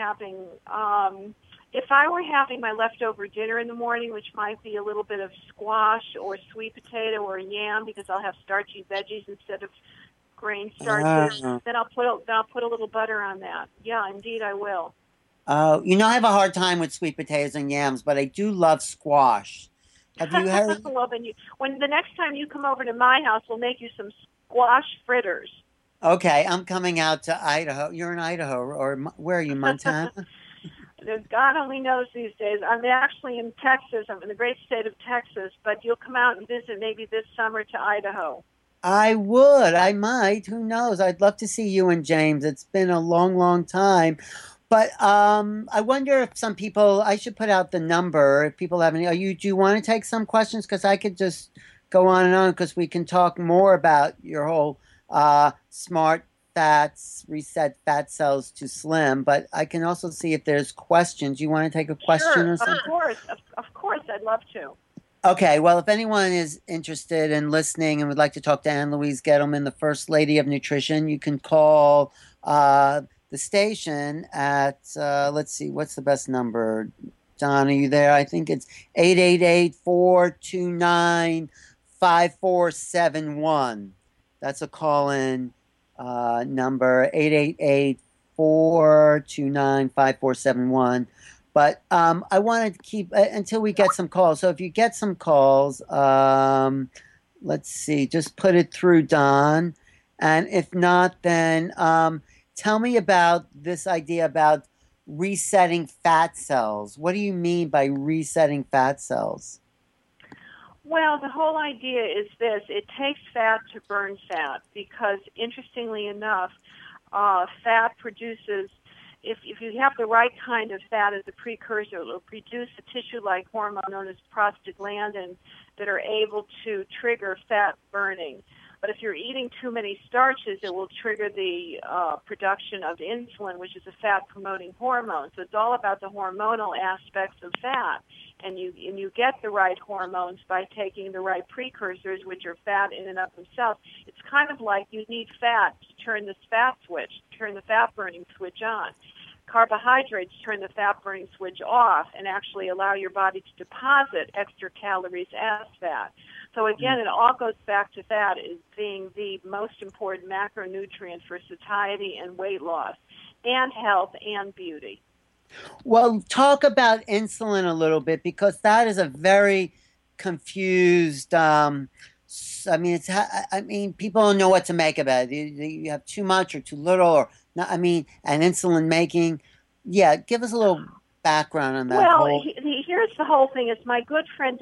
if I were having my leftover dinner in the morning, which might be a little bit of squash or sweet potato or yam, because I'll have starchy veggies instead of grain starches. uh, Then I'll put a little butter on that. Yeah, indeed I will. I have a hard time with sweet potatoes and yams, but I do love squash. Have you heard? Well, then when the next time you come over to my house, we'll make you some squash fritters. Okay, I'm coming out to Idaho. You're in Idaho, or where are you, Montana? God only knows these days. I'm actually in Texas. I'm in the great state of Texas, but you'll come out and visit maybe this summer to Idaho. I would. I might. Who knows? I'd love to see you and James. It's been a long, long time. But I wonder if some people, I should put out the number. If people have any, do you want to take some questions? Because I could just go on and on because we can talk more about your whole smart fats, reset fat cells to slim. But I can also see if there's questions. You want to take a question Sure, or of something? course, of course, I'd love to. Okay, well, if anyone is interested in listening and would like to talk to Ann Louise Gettleman, the First Lady of Nutrition, you can call the station at, let's see, what's the best number? Don, are you there? I think it's 888-429-5471. That's a call in number 888-429-5471. But I wanted to keep until we get some calls. So if you get some calls, let's see, just put it through Don. And if not, then tell me about this idea about resetting fat cells. What do you mean by resetting fat cells? Well, the whole idea is this. It takes fat to burn fat because, interestingly enough, fat produces, if you have the right kind of fat as a precursor, it will produce a tissue-like hormone known as prostaglandin that are able to trigger fat burning. But if you're eating too many starches, it will trigger the production of insulin, which is a fat-promoting hormone. So it's all about the hormonal aspects of fat. And you get the right hormones by taking the right precursors, which are fat in and of themselves. It's kind of like you need fat to turn this fat switch, turn the fat-burning switch on. Carbohydrates turn the fat-burning switch off and actually allow your body to deposit extra calories as fat. So again, it all goes back to fat as being the most important macronutrient for satiety and weight loss and health and beauty. Well, talk about insulin a little bit because that is a very confused. I mean, I mean, people don't know what to make about it. You have too much or too little, or not. I mean, and insulin making. Yeah, give us a little background on that Well, whole. here's the whole thing. It's my good friend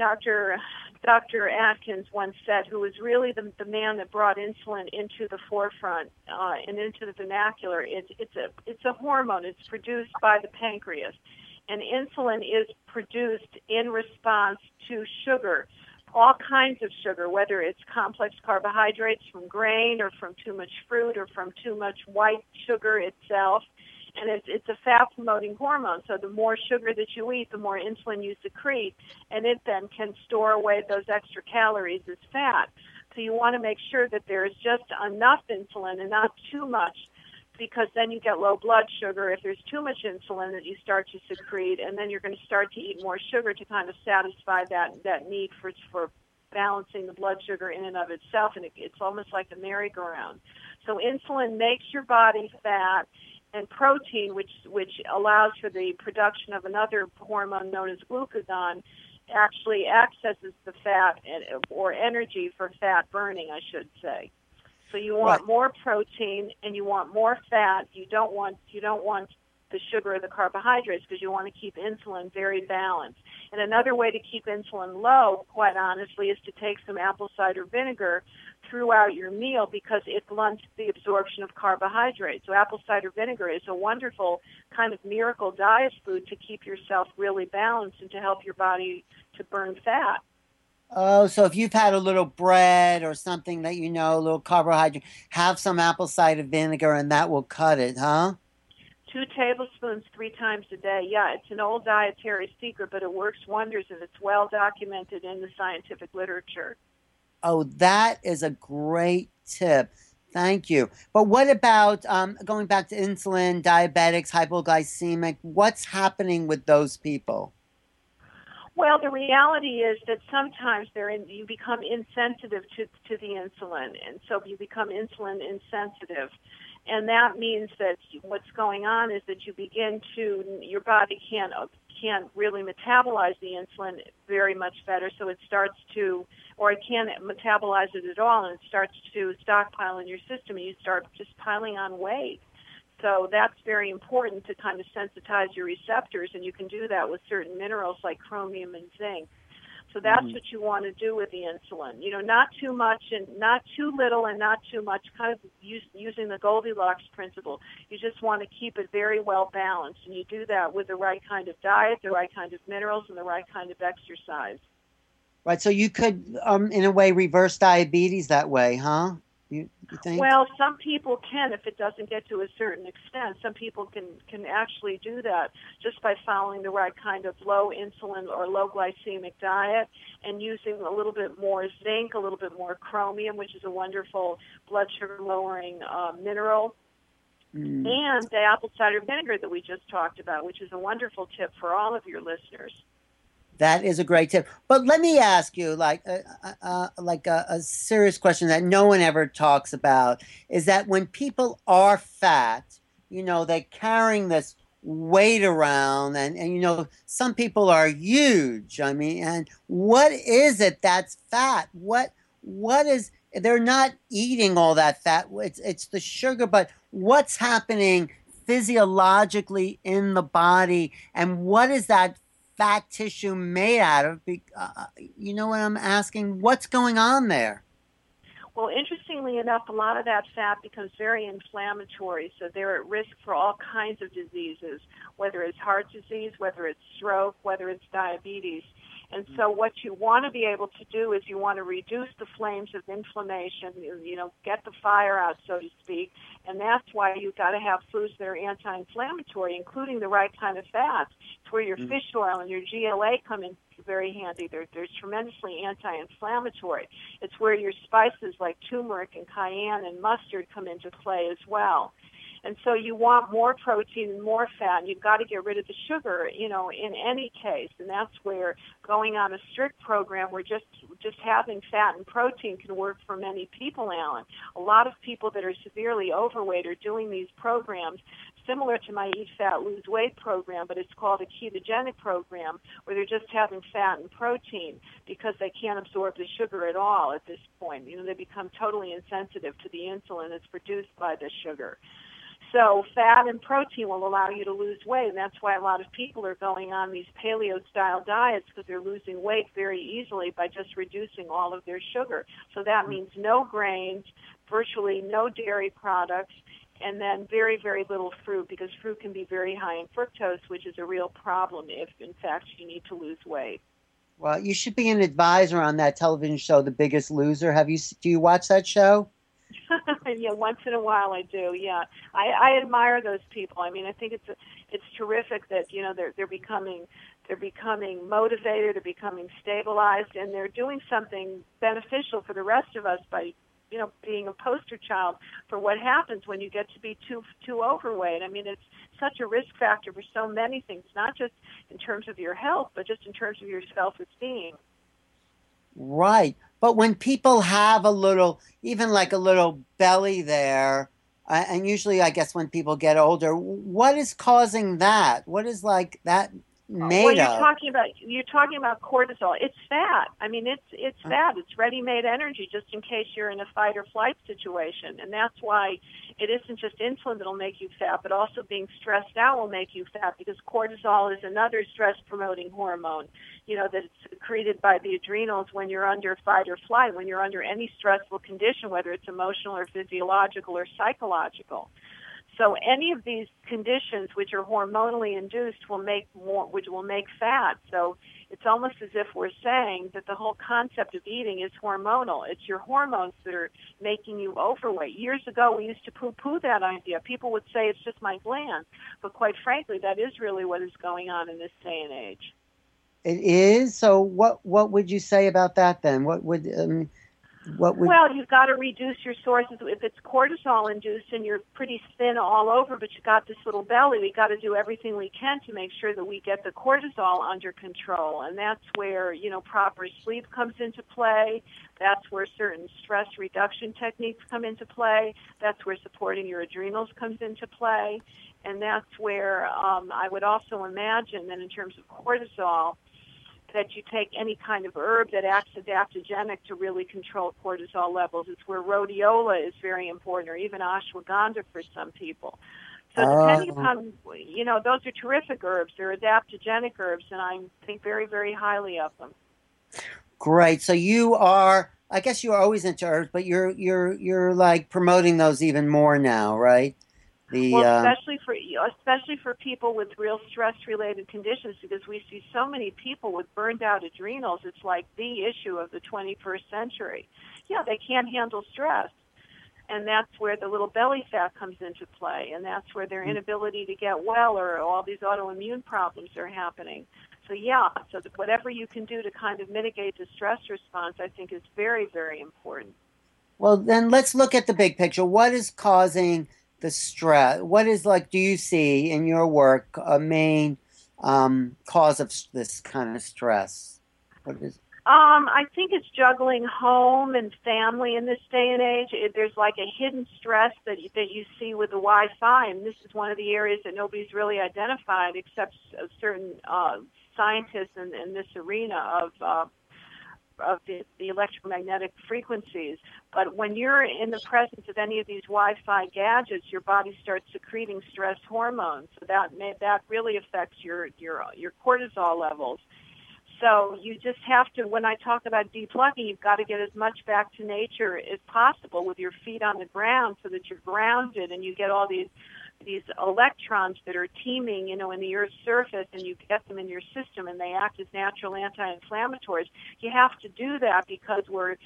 Dr. Atkins once said, who was really the man that brought insulin into the forefront and into the vernacular. It's a hormone. It's produced by the pancreas, and insulin is produced in response to sugar. All kinds of sugar, whether it's complex carbohydrates from grain or from too much fruit or from too much white sugar itself. And it's a fat-promoting hormone. So the more sugar that you eat, the more insulin you secrete, and it then can store away those extra calories as fat. So you want to make sure that there is just enough insulin and not too much, because then you get low blood sugar. If there's too much insulin that you start to secrete, and then you're going to start to eat more sugar to kind of satisfy that need for balancing the blood sugar in and of itself, and it's almost like a merry-go-round. So insulin makes your body fat, and protein, which allows for the production of another hormone known as glucagon, actually accesses the fat or energy for fat burning, I should say. So you Right. want more protein and you want more fat. You don't want the sugar or the carbohydrates because you want to keep insulin very balanced. And another way to keep insulin low, quite honestly, is to take some apple cider vinegar throughout your meal because it blunts the absorption of carbohydrates. So apple cider vinegar is a wonderful kind of miracle diet food to keep yourself really balanced and to help your body to burn fat. Oh, so if you've had a little bread or something that a little carbohydrate, have some apple cider vinegar, and that will cut it, huh? 2 tablespoons 3 times a day. Yeah, it's an old dietary secret, but it works wonders and it's well documented in the scientific literature. Oh, that is a great tip. Thank you. But what about going back to insulin, diabetics, hypoglycemic? What's happening with those people? Well, the reality is that sometimes you become insensitive to the insulin, and so you become insulin insensitive. And that means that what's going on is that your body can't really metabolize the insulin very much better, so it starts to, or it can't metabolize it at all, and it starts to stockpile in your system, and you start just piling on weight. So that's very important to kind of sensitize your receptors, and you can do that with certain minerals like chromium and zinc. So that's what you want to do with the insulin. Not too much and not too little and not too much, kind of using the Goldilocks principle. You just want to keep it very well balanced, and you do that with the right kind of diet, the right kind of minerals, and the right kind of exercise. Right. So you could, in a way, reverse diabetes that way, huh? You think? Well, some people can if it doesn't get to a certain extent. Some people can actually do that just by following the right kind of low insulin or low glycemic diet and using a little bit more zinc, a little bit more chromium, which is a wonderful blood sugar lowering mineral, and the apple cider vinegar that we just talked about, which is a wonderful tip for all of your listeners. That is a great tip. But let me ask you, like a serious question that no one ever talks about, is that when people are fat, they're carrying this weight around, and some people are huge. I mean, and what is it that's fat? What is? They're not eating all that fat. It's the sugar, but what's happening physiologically in the body, and what is that fat tissue made out of? You know what I'm asking? What's going on there? Well, interestingly enough, a lot of that fat becomes very inflammatory, so they're at risk for all kinds of diseases, whether it's heart disease, whether it's stroke, whether it's diabetes. And so what you want to be able to do is you want to reduce the flames of inflammation, get the fire out, so to speak, and that's why you've got to have foods that are anti-inflammatory, including the right kind of fats. It's where your fish oil and your GLA come in very handy. They're tremendously anti-inflammatory. It's where your spices like turmeric and cayenne and mustard come into play as well. And so you want more protein and more fat, and you've got to get rid of the sugar, in any case. And that's where going on a strict program where just having fat and protein can work for many people, Alan. A lot of people that are severely overweight are doing these programs similar to my Eat Fat, Lose Weight program, but it's called a ketogenic program where they're just having fat and protein because they can't absorb the sugar at all at this point. They become totally insensitive to the insulin that's produced by the sugar. So fat and protein will allow you to lose weight, and that's why a lot of people are going on these paleo-style diets because they're losing weight very easily by just reducing all of their sugar. So that means no grains, virtually no dairy products, and then very, very little fruit because fruit can be very high in fructose, which is a real problem if, in fact, you need to lose weight. Well, you should be an advisor on that television show, The Biggest Loser. Do you watch that show? Yeah, once in a while I do. Yeah, I admire those people. I mean, I think it's terrific that they're becoming motivated, they're becoming stabilized, and they're doing something beneficial for the rest of us by being a poster child for what happens when you get to be too overweight. I mean, it's such a risk factor for so many things, not just in terms of your health, but just in terms of your self-esteem. Right. But when people have even like a little belly there, and usually I guess when people get older, what is causing that? What is like that made of? You're talking about cortisol. It's fat. I mean, it's fat. It's ready-made energy just in case you're in a fight or flight situation. And that's why it isn't just insulin that'll make you fat, but also being stressed out will make you fat because cortisol is another stress-promoting hormone, that's secreted by the adrenals when you're under fight or flight, when you're under any stressful condition, whether it's emotional or physiological or psychological. So any of these conditions which are hormonally induced will make fat. So it's almost as if we're saying that the whole concept of eating is hormonal. It's your hormones that are making you overweight. Years ago, we used to poo-poo that idea. People would say it's just my glands. But quite frankly, that is really what is going on in this day and age. It is? So what would you say about that then? What would What would? Well, you've got to reduce your sources. If it's cortisol induced and you're pretty thin all over, but you've got this little belly, we got to do everything we can to make sure that we get the cortisol under control. And that's where, proper sleep comes into play. That's where certain stress reduction techniques come into play. That's where supporting your adrenals comes into play. And that's where I would also imagine that in terms of cortisol, that you take any kind of herb that acts adaptogenic to really control cortisol levels. It's where rhodiola is very important, or even ashwagandha for some people. So depending upon, those are terrific herbs. They're adaptogenic herbs, and I think very, very highly of them. Great. So I guess you were always into herbs, but you're like promoting those even more now, right? Especially for people with real stress-related conditions, because we see so many people with burned-out adrenals. It's like the issue of the 21st century. Yeah, they can't handle stress, and that's where the little belly fat comes into play, and that's where their inability to get well or all these autoimmune problems are happening. So whatever you can do to kind of mitigate the stress response, I think is very, very important. Well, then let's look at the big picture. What is causing the stress? What is, do you see in your work a main cause of this kind of stress? What is? I think it's juggling home and family in this day and age. There's like a hidden stress that you see with the Wi-Fi, and this is one of the areas that nobody's really identified except certain scientists in this arena of the electromagnetic frequencies. But when you're in the presence of any of these Wi-Fi gadgets, your body starts secreting stress hormones. So that really affects your cortisol levels. So you just have to, when I talk about deplugging, you've got to get as much back to nature as possible with your feet on the ground so that you're grounded and you get all these electrons that are teeming, in the Earth's surface, and you get them in your system, and they act as natural anti-inflammatories. You have to do that because we're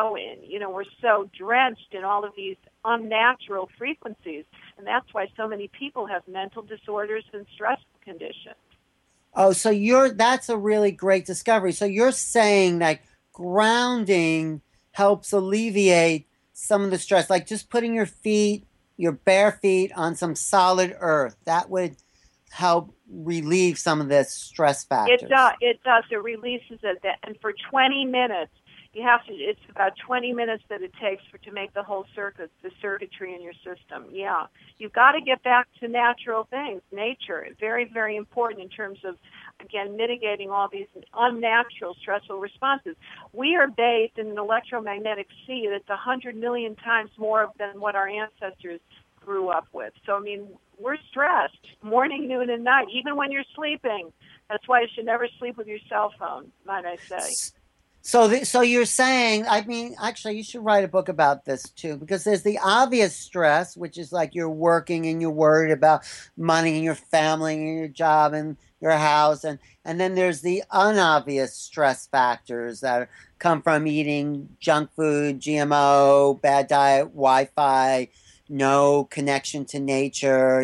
so drenched in all of these unnatural frequencies, and that's why so many people have mental disorders and stress conditions. Oh, so that's a really great discovery. So you're saying that grounding helps alleviate some of the stress, like just putting your bare feet on some solid earth. That would help relieve some of the stress factors. It does. It releases it. And for 20 minutes, it's about 20 minutes that it takes to make the whole the circuitry in your system. Yeah. You've got to get back to natural things, nature. Very, very important in terms of, again, mitigating all these unnatural stressful responses. We are bathed in an electromagnetic sea that's 100 million times more than what our ancestors grew up with. So, we're stressed morning, noon, and night, even when you're sleeping. That's why you should never sleep with your cell phone, might I say. So you're saying, actually, you should write a book about this too, because there's the obvious stress, which is like you're working and you're worried about money and your family and your job and your house. And then there's the unobvious stress factors that come from eating junk food, GMO, bad diet, Wi-Fi, no connection to nature,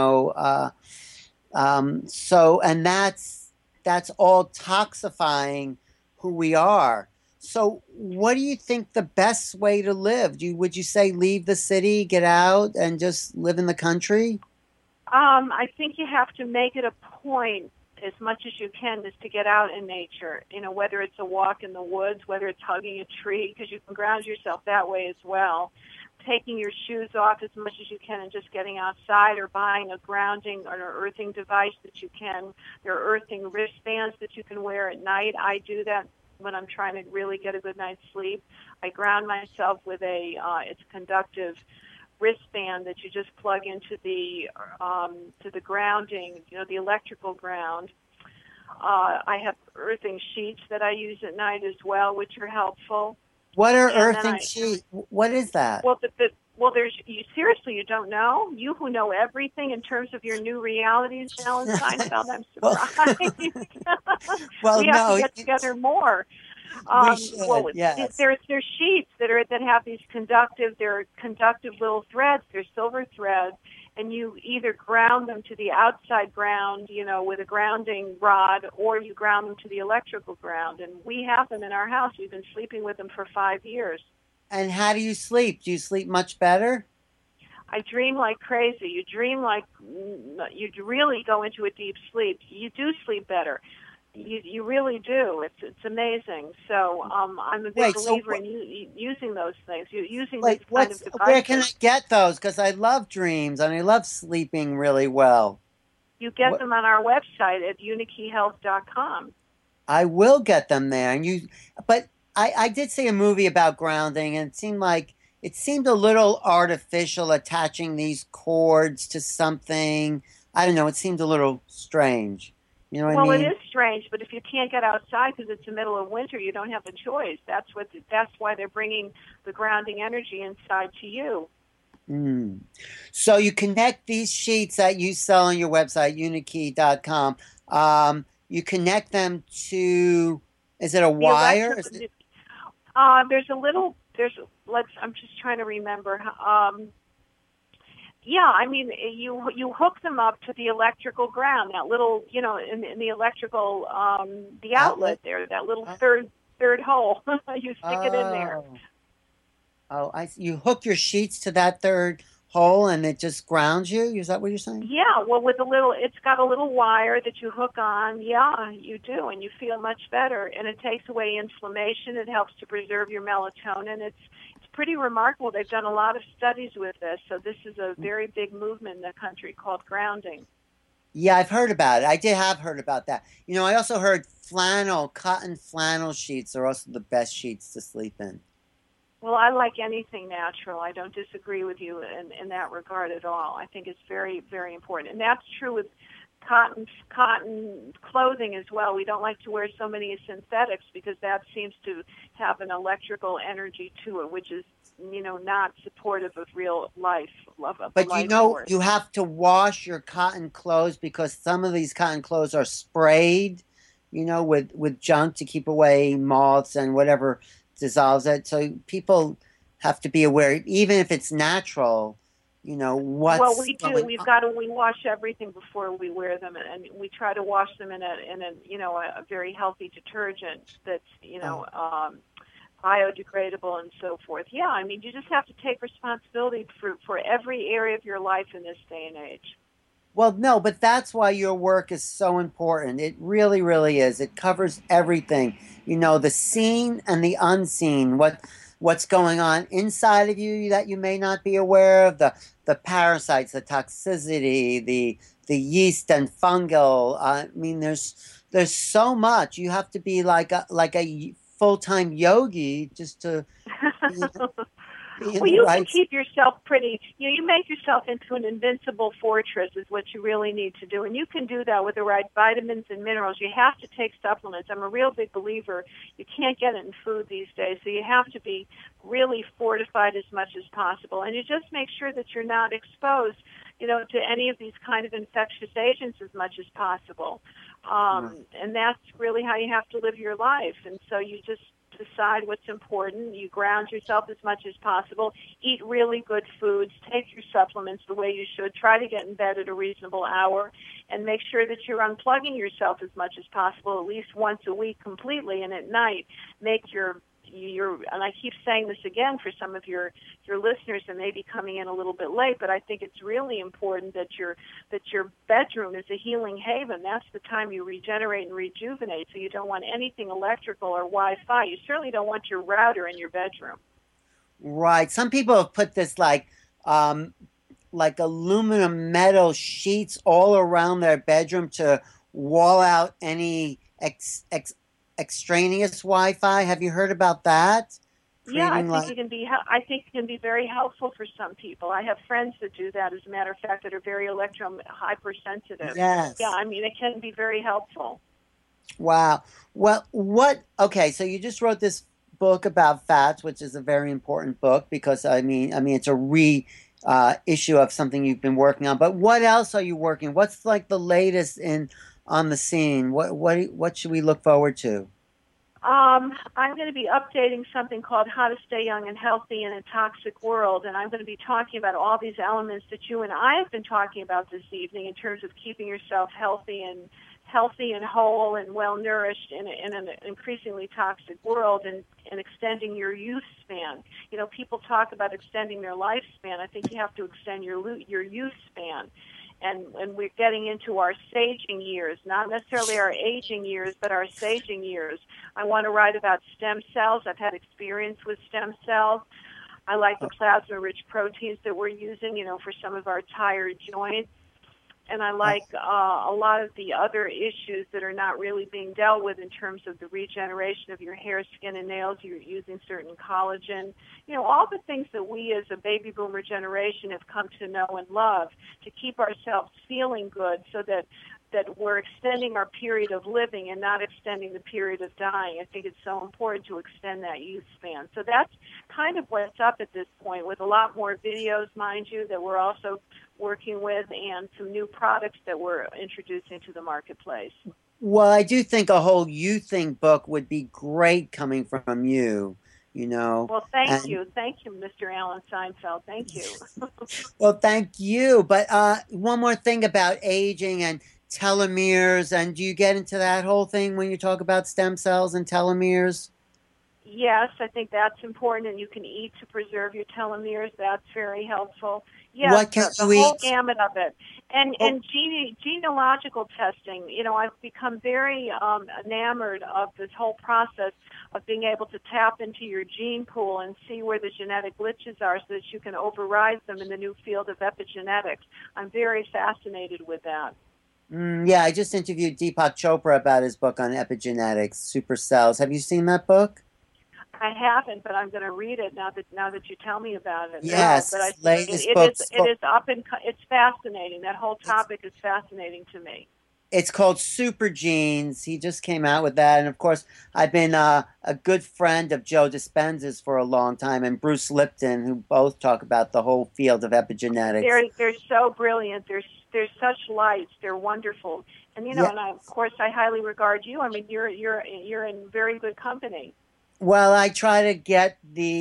and that's all toxifying who we are. So what do you think the best way to live? Would you say leave the city, get out, and just live in the country? I think you have to make it a point as much as you can is to get out in nature, whether it's a walk in the woods, whether it's hugging a tree, because you can ground yourself that way as well. Taking your shoes off as much as you can and just getting outside, or buying a grounding or an earthing device that you can. There are earthing wristbands that you can wear at night. I do that when I'm trying to really get a good night's sleep. I ground myself with it's a conductive wristband that you just plug into the grounding, the electrical ground. I have earthing sheets that I use at night as well, which are helpful. What are earthing sheets? What is that? Well, seriously, you don't know? You who know everything in terms of your new realities, Alan Seinfeld, I'm surprised. We have to get together more. We should, yes. There's sheets that have these conductive little threads. They're silver threads, and you either ground them to the outside ground, with a grounding rod, or you ground them to the electrical ground. And we have them in our house. We've been sleeping with them for 5 years. And how do you sleep? Do you sleep much better? I dream like crazy. You dream like you really go into a deep sleep. You do sleep better. You really do. It's amazing. So I'm a big Wait, so believer in using those things. Using these like kind of where can I devices. get those? Because I love dreams and I love sleeping really well. You get What them on our website at unikeyhealth.com. I will get them there. And but I did see a movie about grounding, and it seemed a little artificial attaching these cords to something. I don't know. It seemed a little strange. You know what I Well, it mean? is strange, but if you can't get outside because it's the middle of winter, you don't have a choice. That's why they're bringing the grounding energy inside to you. Mm. So you connect these sheets that you sell on your website, unikey.com. You connect them to, is it a The wire? electric. Is it, There's a little. There's. Let's. I'm just trying to remember. Yeah, I mean, you hook them up to the electrical ground, that little, in the electrical, the outlet? outlet there, that little Oh, third hole. You stick it in there. oh, oh, you hook your sheets to that third hole and it just grounds you? Is that what you're saying? Yeah, well, it's got a little wire that you hook on. Yeah, you do, and you feel much better. And it takes away inflammation. It helps to preserve your melatonin. It's pretty remarkable. They've done a lot of studies with this. So this is a very big movement in the country called grounding. Yeah, I've heard about it. I did have heard about that. I also heard cotton flannel sheets are also the best sheets to sleep in. Well, I like anything natural. I don't disagree with you in that regard at all. I think it's very, very important. And that's true with cotton clothing as well. We don't like to wear so many synthetics because that seems to have an electrical energy to it, which is, not supportive of real life, of the But life force. you have to wash your cotton clothes because some of these cotton clothes are sprayed, with junk to keep away moths and whatever dissolves it. So people have to be aware, even if it's natural, Well, what's we do. going on. We wash everything before we wear them, and we try to wash them in a a very healthy detergent that's Oh. biodegradable and so forth. Yeah, I mean, you just have to take responsibility for every area of your life in this day and age. Well, no, but that's why your work is so important. It really, really is. It covers everything. The seen and the unseen. What's going on inside of you that you may not be aware of, the parasites, the toxicity, the yeast and fungal. I mean, there's so much. You have to be like a full-time yogi just to be, be in Well, the you can right. keep yourself pretty, you make yourself into an invincible fortress is what you really need to do. And you can do that with the right vitamins and minerals. You have to take supplements. I'm a real big believer. You can't get it in food these days. So you have to be really fortified as much as possible. And you just make sure that you're not exposed, to any of these kind of infectious agents as much as possible. And that's really how you have to live your life. And so you just decide what's important. You ground yourself as much as possible. Eat really good foods. Take your supplements the way you should. Try to get in bed at a reasonable hour. And make sure that you're unplugging yourself as much as possible, at least once a week completely. And at night, make your and I keep saying this again for some of your listeners that may be coming in a little bit late, but I think it's really important that your bedroom is a healing haven. That's the time you regenerate and rejuvenate. So you don't want anything electrical or Wi-Fi. You certainly don't want your router in your bedroom. Right. Some people have put this like aluminum metal sheets all around their bedroom to wall out any extraneous Wi-Fi. Have you heard about that? Yeah, I Creating think like it can be. I think it can be very helpful for some people. I have friends that do that, as a matter of fact, that are very hypersensitive. Yeah, yes. I mean, it can be very helpful. Wow. Well, okay, so you just wrote this book about fats, which is a very important book because I mean it's a issue of something you've been working on. But what else are you working? What's like the latest in on the scene? What should we look forward to? I'm going to be updating something called How to Stay Young and Healthy in a Toxic World, and I'm going to be talking about all these elements that you and I have been talking about this evening in terms of keeping yourself healthy and healthy and whole and well nourished in an increasingly toxic world, and extending your youth span. You know, people talk about extending their lifespan. I think you have to extend your youth span. And we're getting into our saging years, not necessarily our aging years, but our saging years. I want to write about stem cells. I've had experience with stem cells. I like the plasma-rich proteins that we're using, you know, for some of our tired joints. And I like a lot of the other issues that are not really being dealt with in terms of the regeneration of your hair, skin, and nails. You're using certain collagen. You know, all the things that we as a baby boomer generation have come to know and love to keep ourselves feeling good, so that we're extending our period of living and not extending the period of dying. I think it's so important to extend that youth span. So that's kind of what's up at this point, with a lot more videos, mind you, that we're also working with, and some new products that we're introducing to the marketplace. Well, I do think a whole You Think book would be great coming from you, you know. Well, thank you, Mr. Alan Seinfeld. Thank you. Well, thank you. But one more thing about aging and telomeres, and do you get into that whole thing when you talk about stem cells and telomeres? Yes, I think that's important, and you can eat to preserve your telomeres. That's very helpful. Yes, What can the you whole eat? gamut of it. And genealogical testing, you know, I've become very enamored of this whole process of being able to tap into your gene pool and see where the genetic glitches are, so that you can override them in the new field of epigenetics. I'm very fascinated with that. Yeah, I just interviewed Deepak Chopra about his book on epigenetics, supercells. Have you seen that book? I haven't, but I'm going to read it now that you tell me about it. Yes, No, but I his think latest book. it is up and it's fascinating. That whole topic is fascinating to me. It's called Super Genes. He just came out with that, and of course, I've been a good friend of Joe Dispenza's for a long time, and Bruce Lipton, who both talk about the whole field of epigenetics. They're so brilliant. They're such lights. They're wonderful. And you know, Yeah. and of course, I highly regard you. I mean, you're in very good company. Well, I try to get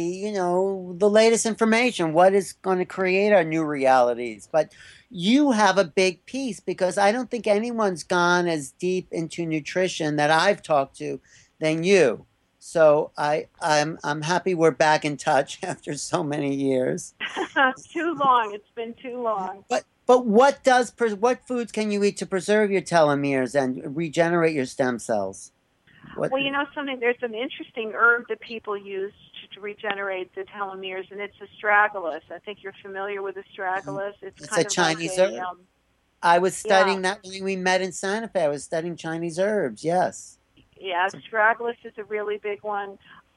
the latest information, what is going to create our new realities. But you have a big piece, because I don't think anyone's gone as deep into nutrition that I've talked to than you. So I'm happy we're back in touch after so many years. Too long. It's been too long. But what foods can you eat to preserve your telomeres and regenerate your stem cells? What? Well, you know something, there's an interesting herb that people use to regenerate the telomeres, and it's astragalus. I think you're familiar with astragalus. It's It's a kind of like Chinese a, herb. I was yeah, studying that when we met in Santa Fe. I was studying Chinese herbs. Yes. yeah, astragalus is a really big one.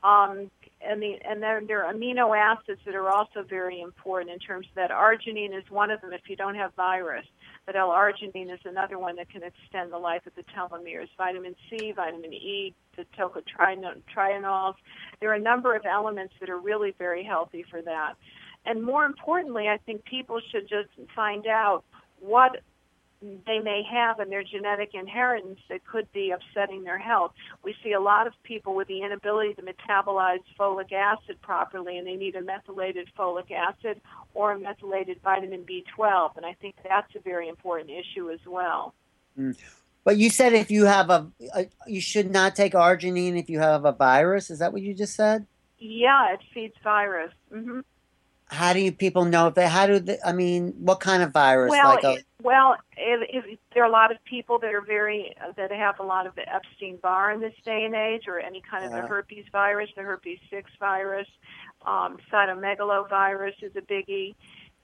And there are amino acids that are also very important in terms of that. Arginine is one of them if you don't have virus, but L-arginine is another one that can extend the life of the telomeres. Vitamin C, vitamin E, the tocotrienols. There are a number of elements that are really very healthy for that. And more importantly, I think people should just find out what they may have in their genetic inheritance that could be upsetting their health. We see a lot of people with the inability to metabolize folic acid properly, and they need a methylated folic acid or a methylated vitamin B12, and I think that's a very important issue as well. Mm. But you said if you have you should not take arginine if you have a virus. Is that what you just said? Yeah, it feeds virus. Mm-hmm. How do you people know if they? I mean, what kind of virus? Well, Like a there are a lot of people that are that have a lot of the Epstein-Barr in this day and age, or any kind of the herpes virus, the herpes 6 virus, cytomegalovirus is a biggie.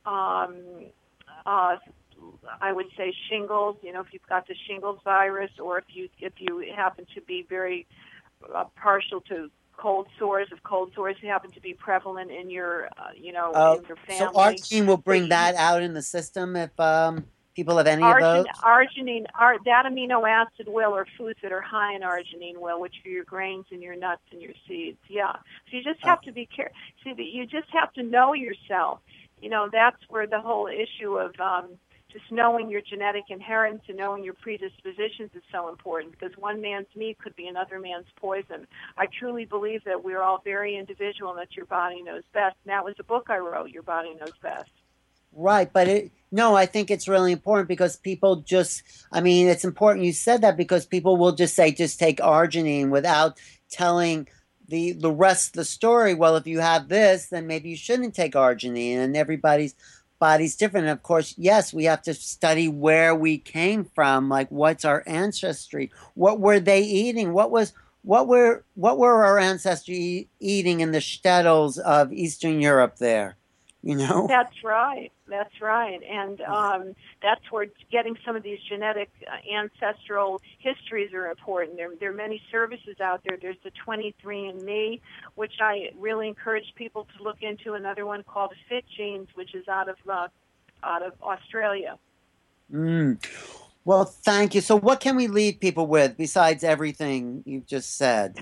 I would say shingles. You know, if you've got the shingles virus, or if you happen to be very partial to cold sores, if cold sores happen to be prevalent in your, in your family. So arginine will bring that out in the system if people have any of those? Arginine, that amino acid will, or foods that are high in arginine will, which are your grains and your nuts and your seeds. Yeah. So you just have to be careful. See, you just have to know yourself. You know, that's where the whole issue of just knowing your genetic inheritance and knowing your predispositions is so important, because one man's meat could be another man's poison. I truly believe that we're all very individual and that your body knows best. And that was a book I wrote, Your Body Knows Best. Right, but no, I think it's really important because people just, I mean, it's important you said that because people will just say, just take arginine without telling the rest of the story. Well, if you have this, then maybe you shouldn't take arginine, and everybody's body's different. And of course, yes, we have to study where we came from, like what's our ancestry, what were they eating, what were our ancestors eating in the shtetls of Eastern Europe there, you know? That's right. That's right. And that's where getting some of these genetic ancestral histories are important. There are many services out there. There's the 23andMe, which I really encourage people to look into. Another one called Fit Genes, which is out of Australia. Mm. Well, thank you. So, what can we leave people with besides everything you've just said?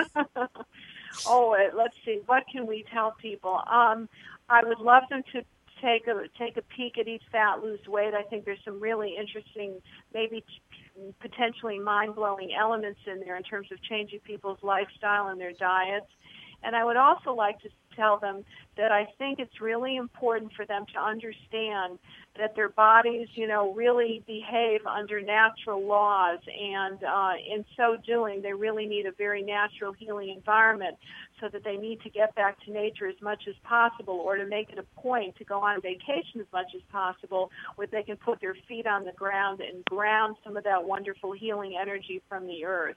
Oh, let's see. What can we tell people? I would love them to take a peek at Eat Fat Lose Weight. I think there's some really interesting, maybe potentially mind-blowing elements in there in terms of changing people's lifestyle and their diets. And I would also like to tell them that I think it's really important for them to understand that their bodies, really behave under natural laws, and in so doing, they really need a very natural healing environment, so that they need to get back to nature as much as possible, or to make it a point to go on vacation as much as possible, where they can put their feet on the ground and ground some of that wonderful healing energy from the earth.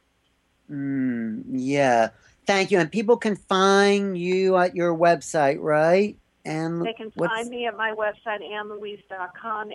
Yeah. Thank you. And people can find you at your website, right? And They can find what's me at my website, annlouise.com,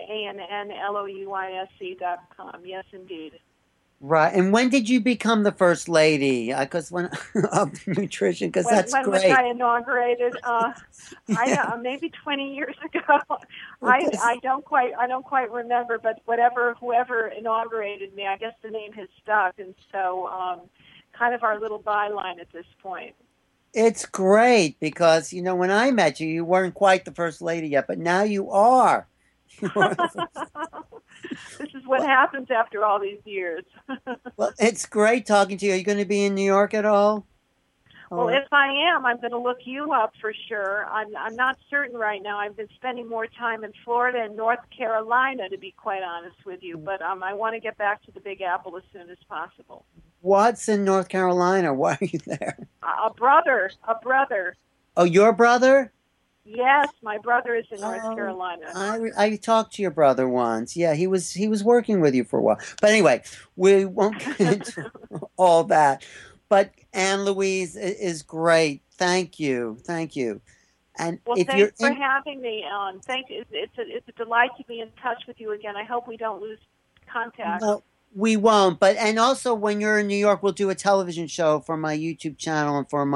ANNLOUISE.com. Yes, indeed. right? And when did you become the first lady? Because when of nutrition, because that's When was great. I inaugurated? I Yeah. maybe 20 years ago. Well, I don't quite remember, but whoever inaugurated me, I guess the name has stuck, and so kind of our little byline at this point. it's great because when I met you, you weren't quite the first lady yet, but now you are. You are the first. This is what Well, happens after all these years. well, it's great talking to you. Are you going to be in New York at all? Well, Or if I am, I'm going to look you up for sure. I'm not certain right now. I've been spending more time in Florida and North Carolina, to be quite honest with you. But I want to get back to the Big Apple as soon as possible. what's in North Carolina? Why are you there? A brother. Oh, your brother? Yes, my brother is in North Oh, Carolina. I talked to your brother once. Yeah, he was working with you for a while. But anyway, we won't get into all that. But Anne Louise is great. Thank you. And Well, if you're thanks for in, having me on. Thank you. It's a delight to be in touch with you again. I hope we don't lose contact. no, we won't. But and also when you're in New York, we'll do a television show for my YouTube channel and for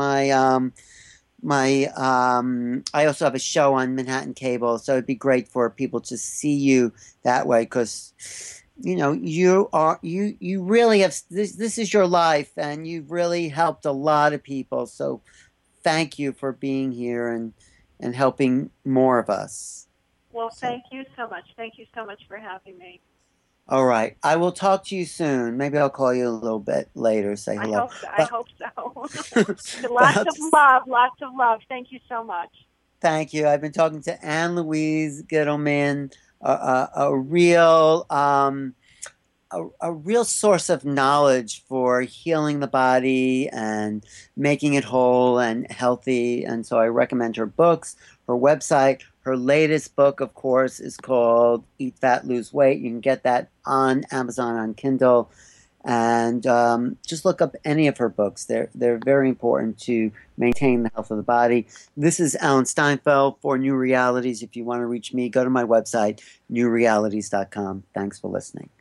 my I also have a show on Manhattan Cable, so it'd be great for people to see you that way because you really have this is your life and you've really helped a lot of people. So thank you for being here and helping more of us. Well, So thank you so much. Thank you so much for having me. all right, I will talk to you soon. Maybe I'll call you a little bit later, say I hello. hope so. I But hope so. but Lots I'll of just love. Lots of love. Thank you so much. thank you. I've been talking to Anne Louise Gittleman, a real a real source of knowledge for healing the body and making it whole and healthy. And so I recommend her books, her website. Her latest book, of course, is called Eat Fat, Lose Weight. You can get that on Amazon on Kindle. And just look up any of her books. They're very important to maintain the health of the body. This is Alan Steinfeld for New Realities. If you want to reach me, go to my website, newrealities.com. Thanks for listening.